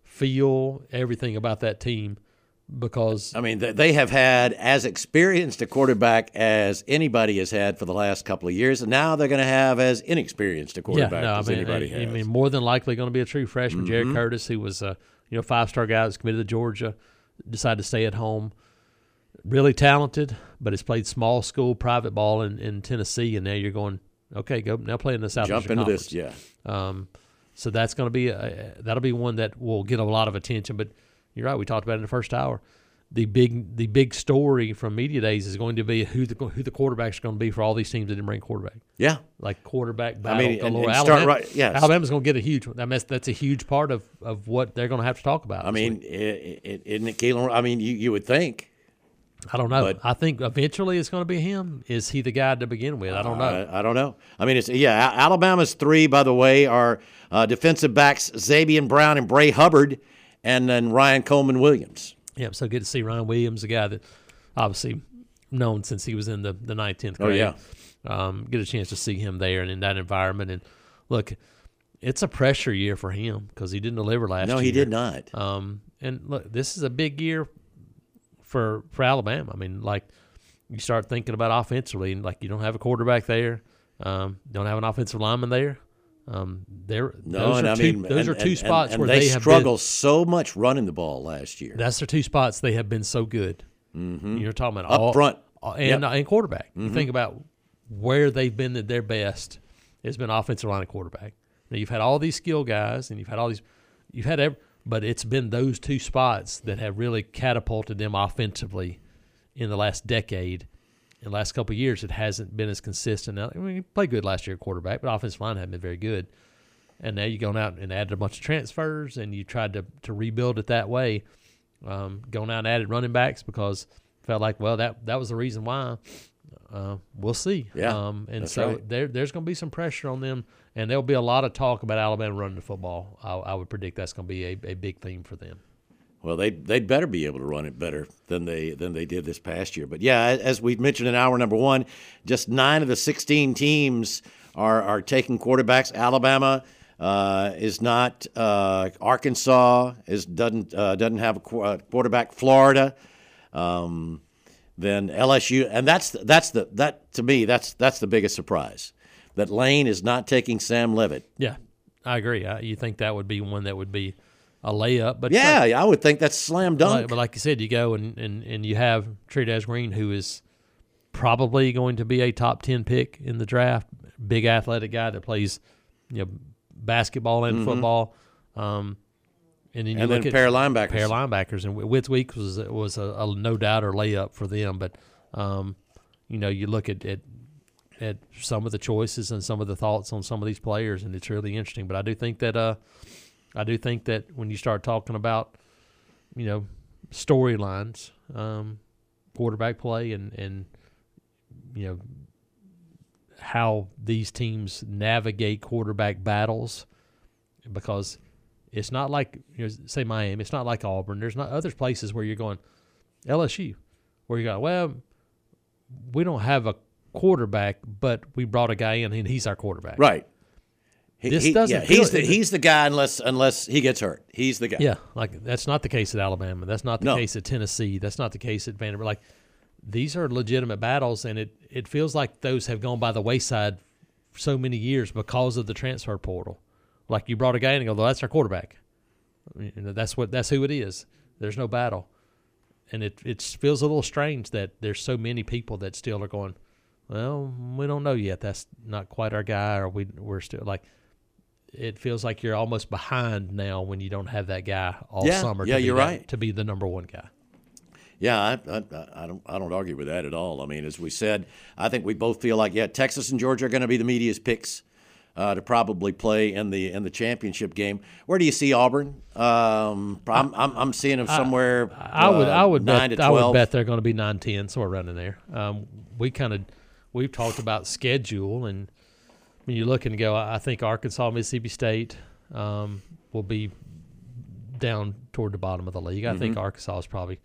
feel, everything about that team, because I mean, th- they have had as experienced a quarterback as anybody has had for the last couple of years, and now they're going to have as inexperienced a quarterback yeah, no, as I mean, anybody I, has. I mean, more than likely going to be a true freshman. Mm-hmm. Jared Curtis, who was a you know five star guy that's committed to Georgia, decided to stay at home. Really talented, but has played small school private ball in, in Tennessee, and now you're going, okay, go now play in the Southeastern Jump into Conference. this, yeah. Um, so that's going to be a, that'll be one that will get a lot of attention. But you're right, we talked about it in the first hour. The big the big story from media days is going to be who the who the quarterbacks are going to be for all these teams that didn't bring quarterback. Yeah. Like quarterback battle mean, and- galore. and start Alabama, right- yes. Alabama's going to get a huge one. I mean, that's, that's a huge part of, of what they're going to have to talk about. I this mean, week. i- i- isn't it Keelan? I mean, you, you would think. I don't know. but- I think eventually it's going to be him. Is he the guy to begin with? I don't know. I, I don't know. I mean, it's yeah. Al- Alabama's three, by the way, are uh, defensive backs Xavier Brown and Bray Hubbard, and then Ryan Coleman Williams. Yeah, so good to see Ryan Williams, a guy that obviously known since he was in the, the ninth, tenth Oh, grade. yeah. Um, get a chance to see him there and in that environment. And look, it's a pressure year for him because he didn't deliver last No, year. he did not. Um, and look, this is a big year for for Alabama. I mean, like you start thinking about offensively, and like you don't have a quarterback there, um, don't have an offensive lineman there. Um, there, No, those and are I two, mean, those and, are two and- spots and where they, they, have struggled been, so much running the ball last year. That's their two spots they have been so good. Mm-hmm. You're talking about Up all, front. all- and Yep. and quarterback. You think about where they've been at their best. It's been offensive line and quarterback. Now you've had all these skill guys, and you've had all these, you've had every, but it's been those two spots that have really catapulted them offensively in the last decade. In the last couple of years, it hasn't been as consistent. Now, I mean, he played good last year at quarterback, but offensive line hadn't been very good. And now you've gone out and added a bunch of transfers, and you tried to, to rebuild it that way. Um, going out and added running backs because felt like, well, that that was the reason why. Uh, we'll see. Yeah, um, and that's so right. there there's going to be some pressure on them, and there'll be a lot of talk about Alabama running the football. I, I would predict that's going to be a, a big theme for them. Well, they they'd better be able to run it better than they than they did this past year. But yeah, as we mentioned in hour number one, just nine of the sixteen teams are are taking quarterbacks. Alabama uh, is not. Uh, Arkansas is doesn't uh, doesn't have a qu- uh, quarterback. Florida. Um, then L S U, and that's that's the that to me that's that's the biggest surprise, that Lane is not taking Sam Levitt. Yeah, I agree. I, you think that would be one that would be a layup, but Yeah, like, I would think that's slam dunk. like, but like you said, you go and, and, and you have Trudaz Green, who is probably going to be a top ten pick in the draft. Big athletic guy that plays, you know, basketball and mm-hmm. football. Um, and then you and look then at pair of linebackers. Pair of linebackers, and Witzweek was was a, a no doubt or layup for them. But um, you know, you look at, at at some of the choices and some of the thoughts on some of these players, and it's really interesting. But I do think that uh, I do think that when you start talking about, you know, storylines, um, quarterback play, and and you know, how these teams navigate quarterback battles, because it's not like, you know, say Miami, it's not like Auburn. There's not other places where you're going, L S U, where you go, well, we don't have a quarterback, but we brought a guy in and he's our quarterback. Right. He, This he, doesn't yeah, feel- he's the he's the guy unless unless he gets hurt. He's the guy. Yeah, like that's not the case at Alabama. That's not the No. case at Tennessee. That's not the case at Vanderbilt. Like, these are legitimate battles, and it, it feels like those have gone by the wayside for so many years because of the transfer portal. Like, you brought a guy in and go, well, that's our quarterback. You know, that's what that's who it is. There's no battle. And it, it feels a little strange that there's so many people that still are going, well, we don't know yet. That's not quite our guy, or we, we're still like – it feels like you're almost behind now when you don't have that guy all Yeah, summer yeah, to, be you're that- right. to be the number one guy. Yeah, I, I, I don't I don't argue with that at all. I mean, as we said, I think we both feel like, yeah, Texas and Georgia are going to be the media's picks uh, to probably play in the in the championship game. Where do you see Auburn? Um, I'm, I'm I'm seeing them somewhere. I would uh, I would nine bet to I would twelve. bet they're going to be nine ten, somewhere around in there. Um, we kind of we've talked about schedule, and when you look and go, I think Arkansas, Mississippi State um, will be down toward the bottom of the league. I Mm-hmm. think Arkansas is probably.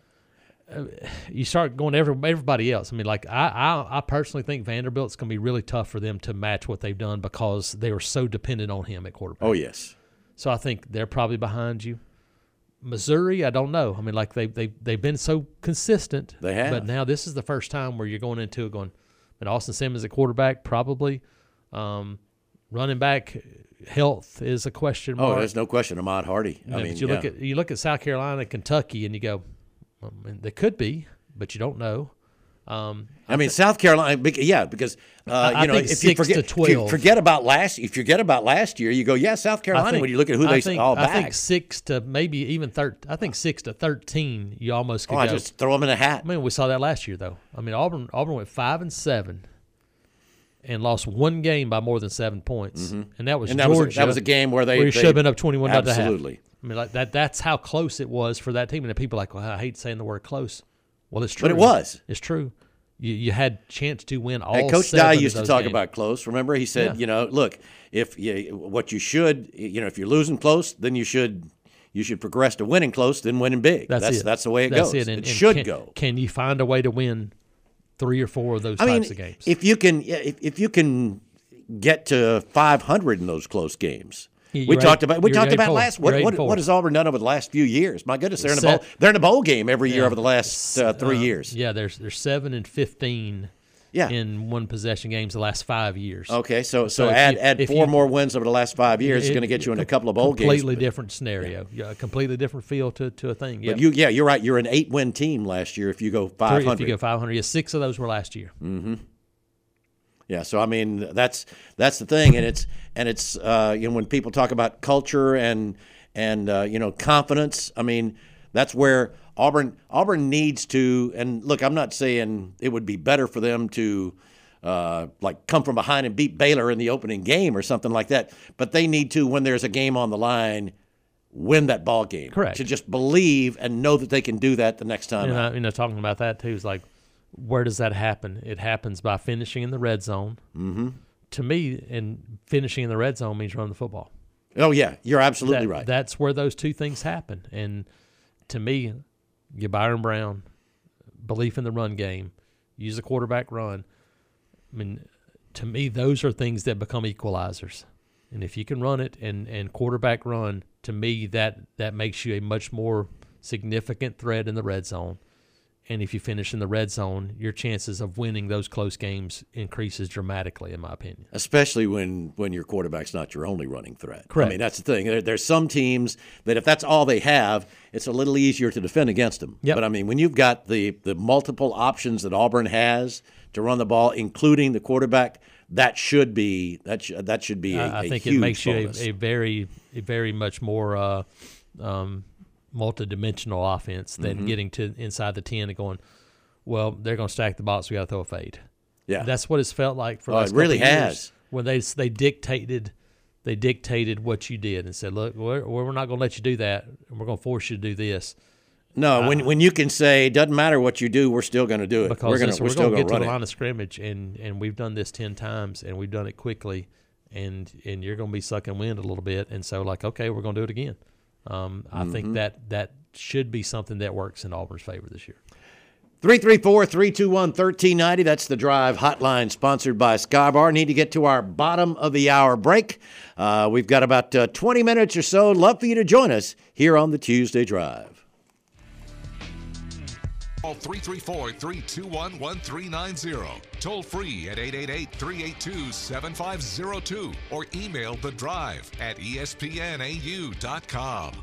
Uh, you start going to every, everybody else. I mean, like I, I, I personally think Vanderbilt's going to be really tough for them to match what they've done because they were so dependent on him at quarterback. Oh yes. So I think they're probably behind you. Missouri, I don't know. I mean, like they they they've been so consistent. They have. But now this is the first time where you're going into it going, and Austin Simmons at quarterback probably. Um, running back health is a question mark. Oh, there's no question. Ahmad Hardy. You know, I mean, but you yeah. look at you look at South Carolina, Kentucky, and you go, well, I mean, they could be, but you don't know. Um, I mean, South Carolina, bec- yeah, because uh, I- I you know, think if you six forget, to if you twelve. forget about last, if you forget about last year, you go, yeah, South Carolina. I think- when you look at who I they think, all I back, think six to maybe even thirteen. I think six to thirteen. You almost could oh, I go. just throw them in a hat. I mean, we saw that last year, though. I mean, Auburn Auburn went five and seven, and lost one game by more than seven points, and that was And that was a- Georgia. that was a game where they- where you they- should have been up twenty-one at the half. Absolutely. I mean, like that. That's how close it was for that team. And people are like, well, I hate saying the word close. Well, it's true. But it was. It's true. You you had chance to win all. And Coach seven Dye of used to those talk games. about close. Remember, he said, Yeah. you know, look, if you, what you should, you know, if you're losing close, then you should you should progress to winning close, then winning big. That's that's, it. that's the way it That's goes. It, and, it and should can, go. Can you find a way to win three or four of those I types mean, of games? if you can, yeah, if, if you can get to five hundred in those close games. Yeah, We you're talked eight- about we you're talked eight about four. last You're what eight what, four. what has Auburn done over the last few years? My goodness, they're in a Set- bowl they're in a bowl game every year Yeah. over the last uh, three Uh, years. Yeah, there's there's seven and fifteen. Yeah. In one possession games the last five years. Okay, so so, So if add you- add if four you- more wins over the last five years is It- going to get you in a com- couple of bowl completely games. different scenario. Yeah, a completely different feel to, to a thing. Yeah, But you, yeah, you're right. You're an eight-win team last year. If you go five if hundred, you go five hundred, yeah, six of those were last year. yeah. So I mean, that's that's the thing, and it's and it's uh, you know when people talk about culture and and uh, you know confidence, I mean that's where Auburn Auburn needs to. And look, I'm not saying it would be better for them to uh, like come from behind and beat Baylor in the opening game or something like that, but they need to, when there's a game on the line, win that ball game. Correct. To just believe and know that they can do that the next time And out. I, you know, talking about that too is like, where does that happen? It happens by finishing in the red zone. Mm-hmm. To me, and finishing in the red zone means running the football. Oh yeah, you're absolutely That- right. That's where those two things happen. And to me, you Byron Brown, belief in the run game, use the quarterback run. I mean, to me, those are things that become equalizers. And if you can run it and, and quarterback run, to me, that, that makes you a much more significant threat in the red zone. And if you finish in the red zone, your chances of winning those close games increases dramatically, in my opinion. Especially when, when your quarterback's not your only running threat. Correct. I mean, that's the thing. There, there's some teams that if that's all they have, it's a little easier to defend against them. Yep. But, I mean, when you've got the, the multiple options that Auburn has to run the ball, including the quarterback, that should be that, sh- that should be a, I a think huge it makes bonus. you a, a very, a very much more uh, um, multi-dimensional offense than Mm-hmm. getting to inside the ten and going, well, they're going to stack the box. We got to throw a fade. Yeah. That's what it's felt like for the Oh, last it really couple of has. years when they they dictated they dictated what you did and said, look, we're, we're not going to let you do that, and we're going to force you to do this. No, when when you can say it doesn't matter what you do, we're still going to do it. Because we're going listen, we're we're still going to going get to run the it. line of scrimmage, and, and we've done this ten times, and we've done it quickly, and and you're going to be sucking wind a little bit, and so like, okay, we're going to do it again. Um, I Mm-hmm. think that that should be something that works in Auburn's favor this year. three three four, three two one, one three nine zero. That's the Drive hotline sponsored by Skybar. Need to get to our bottom of the hour break. Uh, we've got about uh, twenty minutes or so. Love for you to join us here on the Tuesday Drive. Call three three four, three two one, one three nine zero. Toll free at eight eight eight, three eight two, seven five zero two or email the drive at E S P N A U dot com.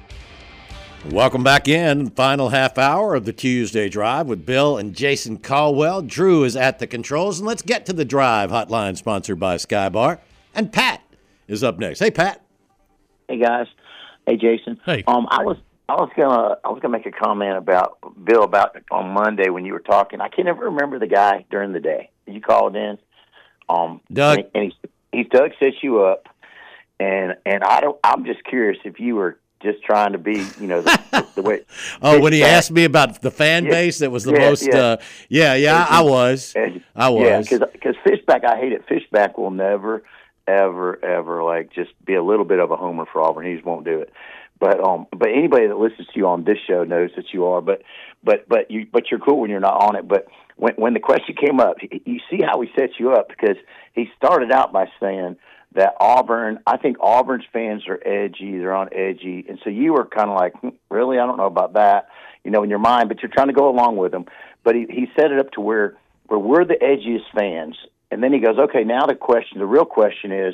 Welcome back in. Final half hour of the Tuesday Drive with Bill and Jason Caldwell. Drew is at the controls, and let's get to the Drive hotline sponsored by Skybar. And Pat is up next. Hey, Pat. Hey guys, hey Jason. Hey. Um, I was I was gonna I was gonna make a comment about Bill about on Monday when you were talking. I can't ever remember the guy during the day. You called in, um, Doug. and, and he, he Doug set you up, and and I don't. I'm just curious if you were just trying to be, you know, the, the, the way. Oh, when he Fishback- asked me about the fan Yeah. base, that was the Yeah, most. yeah. Uh, yeah, yeah, I was. And- I was. Yeah, because Fishback, I hate it. Fishback will never, ever, ever like just be a little bit of a homer for Auburn. He just won't do it. But um, but anybody that listens to you on this show knows that you are. But but but you but you're cool when you're not on it. But when when the question came up, you see how he set you up, because he started out by saying that Auburn, I think Auburn's fans are edgy, they're on edgy, and so you were kind of like, hmm, really, I don't know about that, you know, in your mind, but you're trying to go along with him. But he he set it up to where where we're the edgiest fans, and then he goes, okay, now the question, the real question is,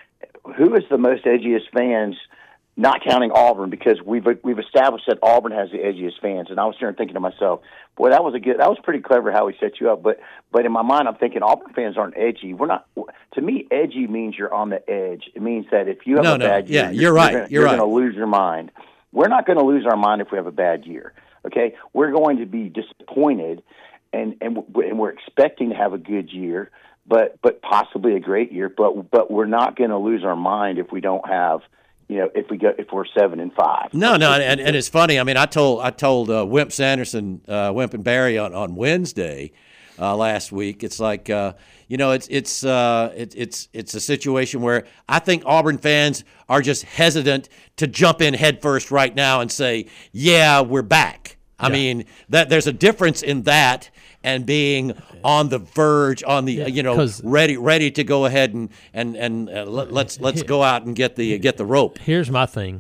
who is the most edgiest fans? Not counting Auburn, because we've we've established that Auburn has the edgiest fans, and I was there thinking to myself, boy, that was a good, that was pretty clever how he set you up. But but in my mind, I'm thinking Auburn fans aren't edgy. We're not. To me, edgy means you're on the edge. It means that if you have No, a no, bad year, yeah, you're right, Gonna, you're you're right. going to lose your mind. We're not going to lose our mind if we have a bad year. Okay, we're going to be disappointed, and and and we're expecting to have a good year, but but possibly a great year. But but we're not going to lose our mind if we don't have. You know, if we go, if we're seven and five. No, no, and, and it's funny. I mean, I told I told uh, Wimp Sanderson, uh, Wimp and Barry on, on Wednesday uh, last week. It's like uh, you know, it's it's uh, it, it's it's a situation where I think Auburn fans are just hesitant to jump in headfirst right now and say, "Yeah, we're back." I Yeah. mean, that there's a difference in that and being on the verge, on the Yeah, you know, 'cause- ready ready to go ahead and and and uh, let, let's let's go out and get the get the rope. Here's my thing.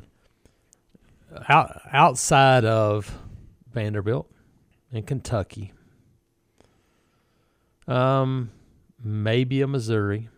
Out, outside of Vanderbilt and Kentucky, um, maybe a Missouri,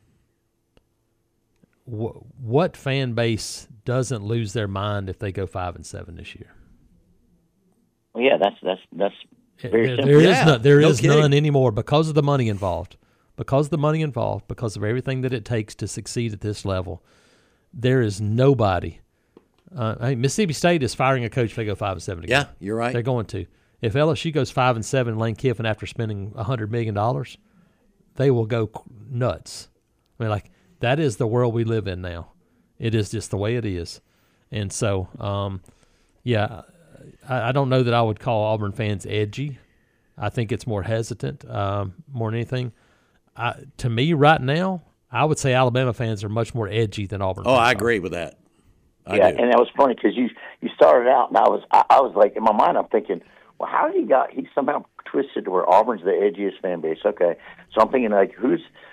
wh- what fan base doesn't lose their mind if they go five and seven this year? Well, yeah, that's that's that's very There, simple. there is Yeah, none, there no is kidding. none anymore because of the money involved. Because of the money involved, because of everything that it takes to succeed at this level, there is nobody. Uh, I mean, Mississippi State is firing a coach if they go five and seven again. Yeah, you're right. They're going to. If L S U goes five and seven, Lane Kiffin after spending a hundred million dollars, they will go nuts. I mean, like that is the world we live in now. It is just the way it is, and so, um, yeah, I, I don't know that I would call Auburn fans edgy. I think it's more hesitant, um, more than anything. I, to me, right now, I would say Alabama fans are much more edgy than Auburn. Oh, fans I are. agree with that. I yeah, do. and that was funny because you you started out, and I was I, I was like in my mind, I'm thinking, well, how did he got he somehow twisted to where Auburn's the edgiest fan base? Okay, so I'm thinking like who's like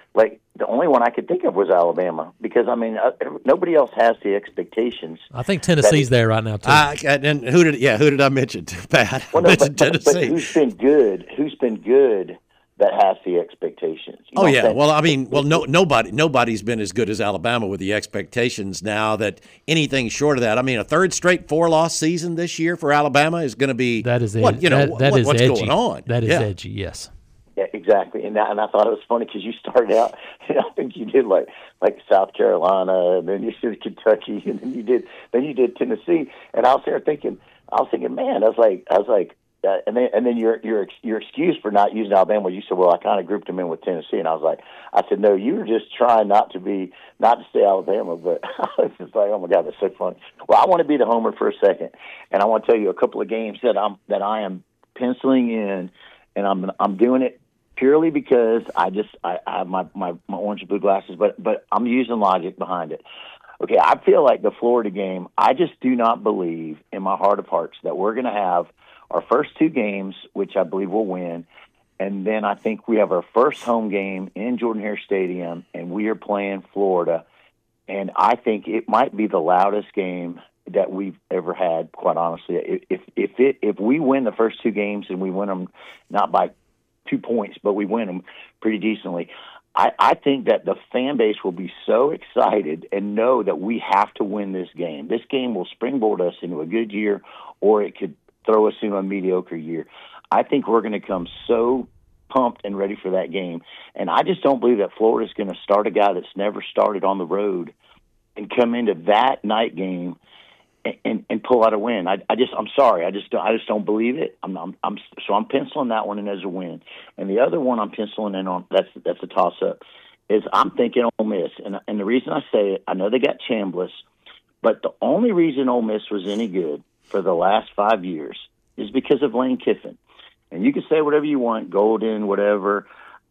the only one I could think of was Alabama because, I mean, uh, nobody else has the expectations. I think Tennessee's there right now, too. Uh, and who did, yeah, who did I mention, Pat? Well, I no, mentioned but, but, Tennessee. but who's been good? Who's been good that has the expectations? You know oh, what I'm yeah. saying? Well, I mean, well, no, nobody, nobody's been as good as Alabama with the expectations now that anything short of that. I mean, a third straight four-loss season this year for Alabama is going to be that is what, you know, that, that what, is what's edgy. going on. That is yeah. edgy, yes. Yeah, exactly. And that, and I thought it was funny because you started out, I think you did like like South Carolina, and then you did Kentucky, and then you did then you did Tennessee, and I was there thinking, I was thinking, man, I was like, I was like, uh, and then and then your your your excuse for not using Alabama was you said, well, I kind of grouped them in with Tennessee, and I was like, I said, no, you were just trying not to be not to say Alabama, but I was just like, oh my God, that's so funny. Well, I want to be the homer for a second, and I want to tell you a couple of games that I'm that I am penciling in, and I'm I'm doing it purely because I just I, I have my, my, my orange and blue glasses, but but I'm using logic behind it. Okay, I feel like the Florida game, I just do not believe in my heart of hearts that we're going to have our first two games, which I believe we'll win, and then I think we have our first home game in Jordan-Hare Stadium, and we are playing Florida, and I think it might be the loudest game that we've ever had, quite honestly. If if it if we win the first two games and we win them not by two points, but we win them pretty decently, I, I think that the fan base will be so excited and know that we have to win this game. This game will springboard us into a good year, or it could throw us into a mediocre year. I think we're going to come so pumped and ready for that game. And I just don't believe that Florida's going to start a guy that's never started on the road and come into that night game And, and, and pull out a win. I, I just, I'm sorry, I just, don't, I just don't believe it. I'm, I'm, I'm, so I'm penciling that one in as a win. And the other one I'm penciling in on, that's, that's a toss up, is I'm thinking Ole Miss. And, and the reason I say it, I know they got Chambliss, but the only reason Ole Miss was any good for the last five years is because of Lane Kiffin. And you can say whatever you want, Golden, whatever.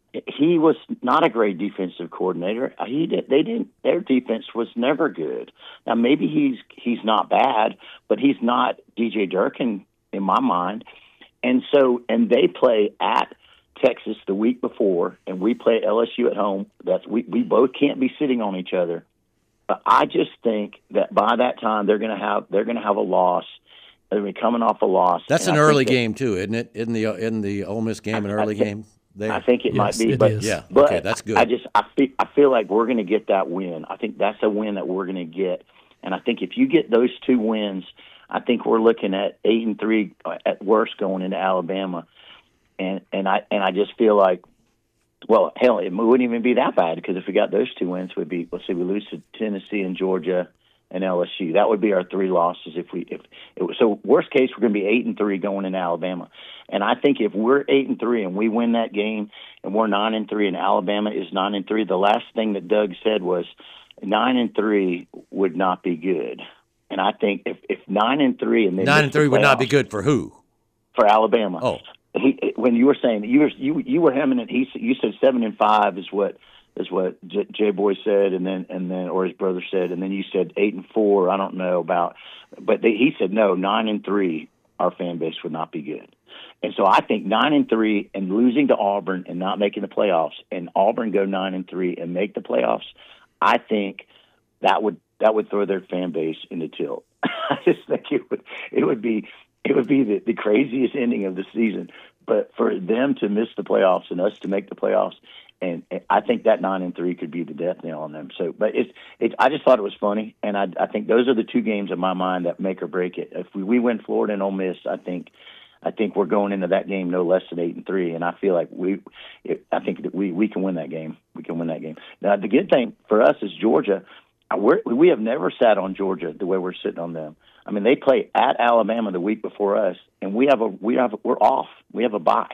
He was not a great defensive coordinator. He did, they didn't. Their defense was never good. Now maybe he's he's not bad, but he's not D J Durkin in my mind. And so, and they play at Texas the week before, and we play L S U at home. That's we we both can't be sitting on each other. But I just think that by that time they're going to have they're going to have a loss. They're going to be coming off a loss. That's and an I early think that, game too, isn't it? In the in the Ole Miss game, an early I think, game. There. I think it Yes, might be, it but is. Yeah, but okay, that's good. I just I feel I feel like we're going to get that win. I think that's a win that we're going to get, and I think if you get those two wins, I think we're looking at eight and three at worst going into Alabama, and and I and I just feel like, well, hell, it wouldn't even be that bad because if we got those two wins, we'd be let's see, we lose to Tennessee and Georgia and L S U. That would be our three losses if we if it was, so worst case we're going to be eight and three going into Alabama. And I think if we're eight and three and we win that game and we're nine and three and Alabama is nine and three, the last thing that Doug said was nine and three would not be good. And I think if, if nine and three and then nine and three would not be good for who? For Alabama. Oh, he, when you were saying you were you you were hemming it, he you said seven and five is what is what J, J Boy said, and then and then or his brother said, and then you said eight and four. I don't know about, but they, he said no, nine and three. Our fan base would not be good. And so I think nine and three and losing to Auburn and not making the playoffs, and Auburn go nine and three and make the playoffs, I think that would that would throw their fan base into tilt. I just think it would it would be it would be the, the craziest ending of the season. But for them to miss the playoffs and us to make the playoffs, and, and I think that nine and three could be the death nail on them. So, but it's it's I just thought it was funny, and I I think those are the two games in my mind that make or break it. If we, we win Florida and Ole Miss, I think. I think we're going into that game no less than eight and three, and I feel like we, it, I think that we, we can win that game. We can win that game. Now, the good thing for us is Georgia. We're, we have never sat on Georgia the way we're sitting on them. I mean, they play at Alabama the week before us, and we have a we have a, we're off. We have a bye.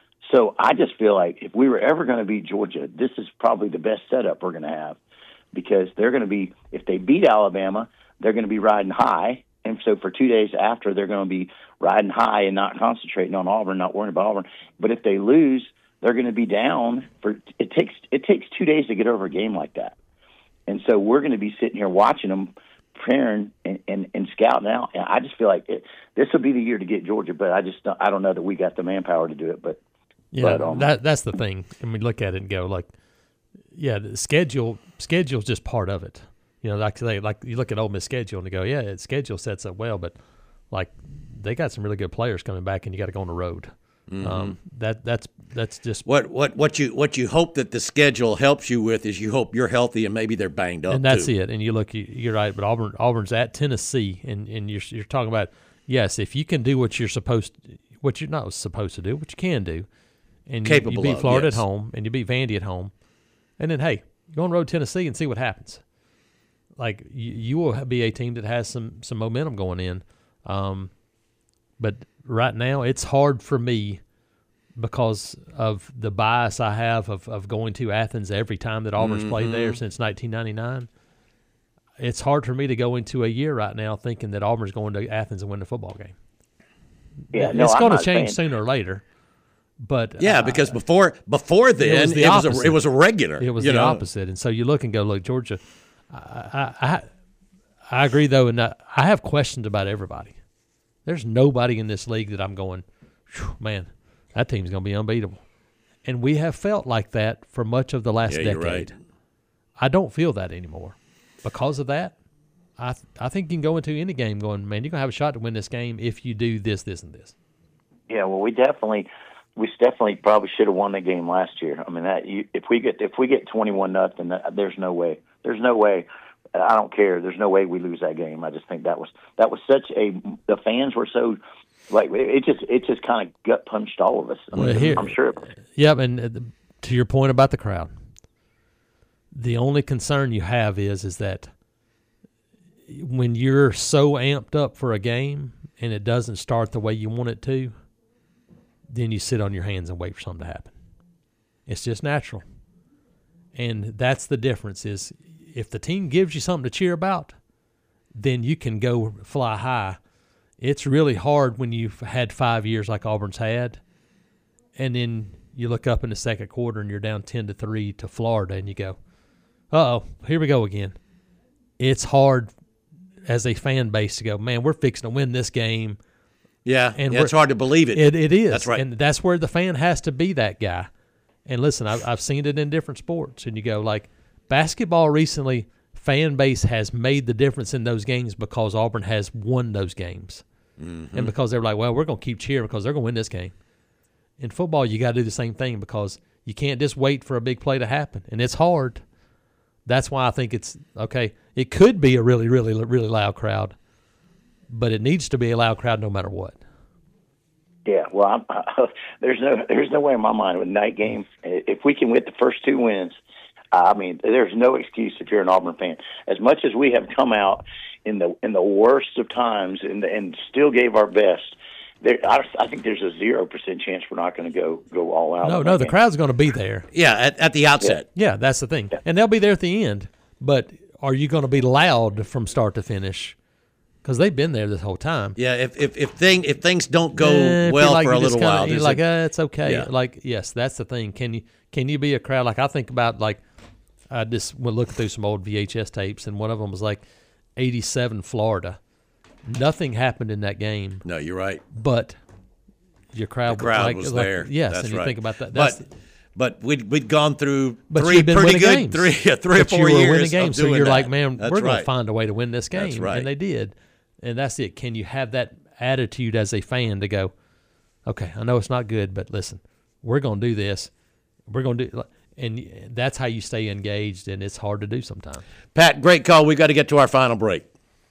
So I just feel like if we were ever going to beat Georgia, this is probably the best setup we're going to have, because they're going to be, if they beat Alabama, they're going to be riding high. And so for two days after, they're going to be riding high and not concentrating on Auburn, not worrying about Auburn. But if they lose, they're going to be down for it takes it takes two days to get over a game like that. And so we're going to be sitting here watching them, preparing and, and, and scouting out. And I just feel like it, this will be the year to get Georgia, but I just don't, I don't know that we got the manpower to do it. But yeah, but, um, that that's the thing. And we look at it and go like, yeah, the schedule schedule is just part of it. You know, like they like you look at Ole Miss schedule and you go, yeah, its schedule sets up well, but like they got some really good players coming back, and you got to go on the road. Mm-hmm. Um, that that's that's just what what what you what you hope that the schedule helps you with is you hope you're healthy and maybe they're banged up. And that's too. it. And you look, you, you're right, but Auburn Auburn's at Tennessee, and, and you're you're talking about yes, if you can do what you're supposed, what you're not supposed to do, what you can do, and you, Capable you beat of, Florida yes. at home, and you beat Vandy at home, and then hey, go on the road to Tennessee and see what happens. Like you, you will be a team that has some some momentum going in, um, but right now it's hard for me because of the bias I have of, of going to Athens every time that Auburn's mm-hmm. played there since nineteen ninety-nine. It's hard for me to go into a year right now thinking that Auburn's going to Athens and win the football game. Yeah, no, it's I'm going to not change saying. sooner or later. But yeah, uh, because before before then it was the it was, opposite. a, it was a regular. It was you the know? opposite. And so you look and go, look, Georgia, I I, I, I agree, though, and I, I have questions about everybody. There's nobody in this league that I'm going, man, that team's going to be unbeatable. And we have felt like that for much of the last yeah, decade. You're right. I don't feel that anymore. Because of that, I th- I think you can go into any game going, man, you're going to have a shot to win this game if you do this, this, and this. Yeah, well, we definitely, we definitely probably should have won that game last year. I mean, that you, if we get if we get twenty-one nothing, there's no way. There's no way. I don't care. There's no way we lose that game. I just think that was that was such a. The fans were so. Like it just it just kind of gut punched all of us. I mean, well, here, I'm sure. Yep, and to your point about the crowd, the only concern you have is is that when you're so amped up for a game and it doesn't start the way you want it to, then you sit on your hands and wait for something to happen. It's just natural, and that's the difference. Is if the team gives you something to cheer about, then you can go fly high. It's really hard when you've had five years like Auburn's had, and then you look up in the second quarter and you're down ten to three to Florida, and you go, uh-oh, here we go again. It's hard as a fan base to go, man, we're fixing to win this game. Yeah, and yeah, it's hard to believe it. It, it is. That's right. And that's where the fan has to be that guy. And listen, I've, I've seen it in different sports, and you go, like, basketball recently, fan base has made the difference in those games because Auburn has won those games. Mm-hmm. And because they're like, well, we're going to keep cheering because they're going to win this game. In football, you got to do the same thing because you can't just wait for a big play to happen. And it's hard. That's why I think it's, okay, it could be a really, really, really loud crowd, but it needs to be a loud crowd no matter what. Yeah, well, I'm, uh, there's no there's no way in my mind with night game, if we can get the first two wins, I mean, there's no excuse if you're an Auburn fan. As much as we have come out in the in the worst of times and and still gave our best, there, I, I think there's a zero percent chance we're not going to go go all out. No, no, the game. Crowd's going to be there. Yeah, at, at the outset. Yeah. yeah, that's the thing, yeah. And they'll be there at the end. But are you going to be loud from start to finish? Because they've been there this whole time. Yeah, if if if thing if things don't go eh, well like for a little kinda, while, you're like, uh, it's okay. Yeah. Like, yes, that's the thing. Can you can you be a crowd? Like I think about like. I just went looking through some old V H S tapes, and one of them was like eighty-seven Florida. Nothing happened in that game. No, you're right. But your crowd, the crowd like, was like, there. Yes, that's and you right. think about that. That's but but we'd we'd gone through but three been pretty good games. three yeah, three but or four you were years winning games, of so doing you're that. like, man, that's we're right. going to find a way to win this game, That's right. and they did. And that's it. Can you have that attitude as a fan to go, okay, I know it's not good, but listen, we're going to do this. We're going to do. And that's how you stay engaged, and it's hard to do sometimes. Pat, great call. We've got to get to our final break.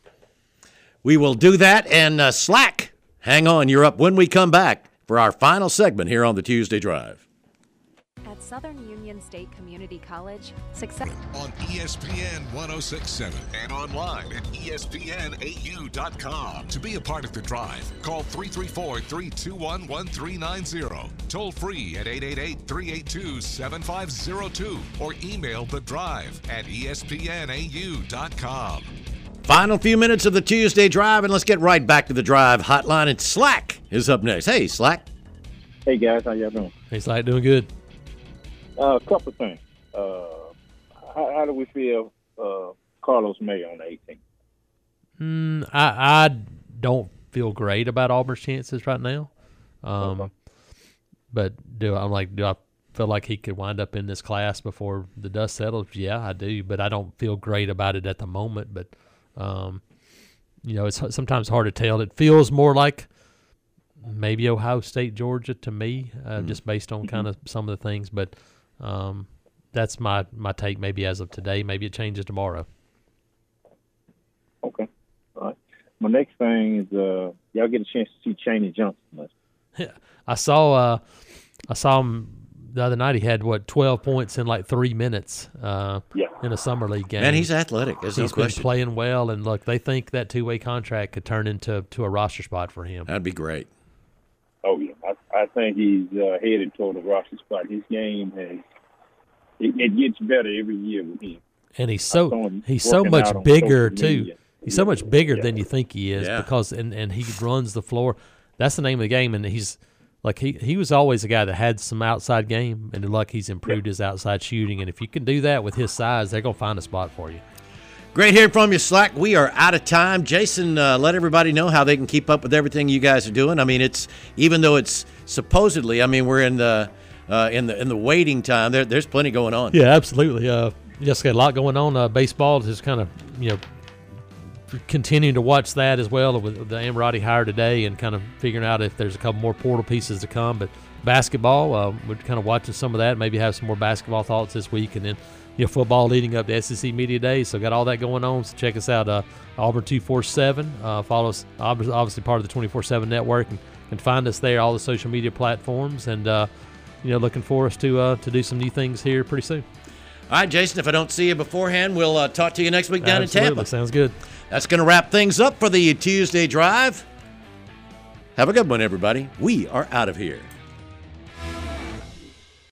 We will do that, and uh, Slack, hang on. You're up when we come back for our final segment here on the Tuesday Drive. At Southern Union State Community College, success on E S P N one oh six point seven and online at E S P N A U dot com. To be a part of the drive, call three three four, three two one, one three nine zero. Toll free at eight eight eight, three eight two, seven five zero two or email the drive at E S P N A U dot com. Final few minutes of the Tuesday Drive, and let's get right back to the Drive hotline. And Slack is up next. Hey, Slack. Hey, guys. How y'all doing? Hey, Slack. Doing good. Uh, a couple of things. Uh, how, how do we feel uh, Carlos May on the eighteenth? Mm, I, I don't feel great about Auburn's chances right now. Um, okay. But do I'm like, do I feel like he could wind up in this class before the dust settles? Yeah, I do, but I don't feel great about it at the moment. But, um, you know, it's sometimes hard to tell. It feels more like maybe Ohio State, Georgia to me, uh, mm-hmm. just based on kind of some of the things. But um, that's my, my take maybe as of today. Maybe it changes tomorrow. Okay. All right. My next thing is uh, y'all get a chance to see Chaney Johnson. Yeah, I saw uh, I saw him the other night. He had, what, twelve points in like three minutes uh, yeah. in a summer league game. Man, he's athletic. There's no He's question. been playing well, and look, they think that two-way contract could turn into to a roster spot for him. That'd be great. Oh, yeah. I, I think he's uh, headed toward the roster spot. His game has it, – it gets better every year with him. And he's so he's so much bigger, too. He's so much bigger yeah. than you think he is yeah. because and, – and he runs the floor. That's the name of the game, and he's – Like, he, he was always a guy that had some outside game, and look, he's improved his outside shooting. And if you can do that with his size, they're going to find a spot for you. Great hearing from you, Slack. We are out of time. Jason, uh, let everybody know how they can keep up with everything you guys are doing. I mean, it's even though it's supposedly, I mean, we're in the uh, in the in the waiting time. There, there's plenty going on. Yeah, absolutely. Uh, just got a lot going on. Uh, baseball is kind of, you know, continuing to watch that as well with the Amorati hire today and kind of figuring out if there's a couple more portal pieces to come. But basketball, uh, we're kind of watching some of that, maybe have some more basketball thoughts this week. And then, you know, football leading up to S E C Media Days. So got all that going on. So check us out, uh, Auburn two forty-seven. Uh, follow us, obviously part of the twenty-four seven network. And can find us there, all the social media platforms. And, uh, you know, looking for us to, uh, to do some new things here pretty soon. All right, Jason, if I don't see you beforehand, we'll uh, talk to you next week down Absolutely. in Tampa. Sounds good. That's going to wrap things up for the Tuesday Drive. Have a good one, everybody. We are out of here.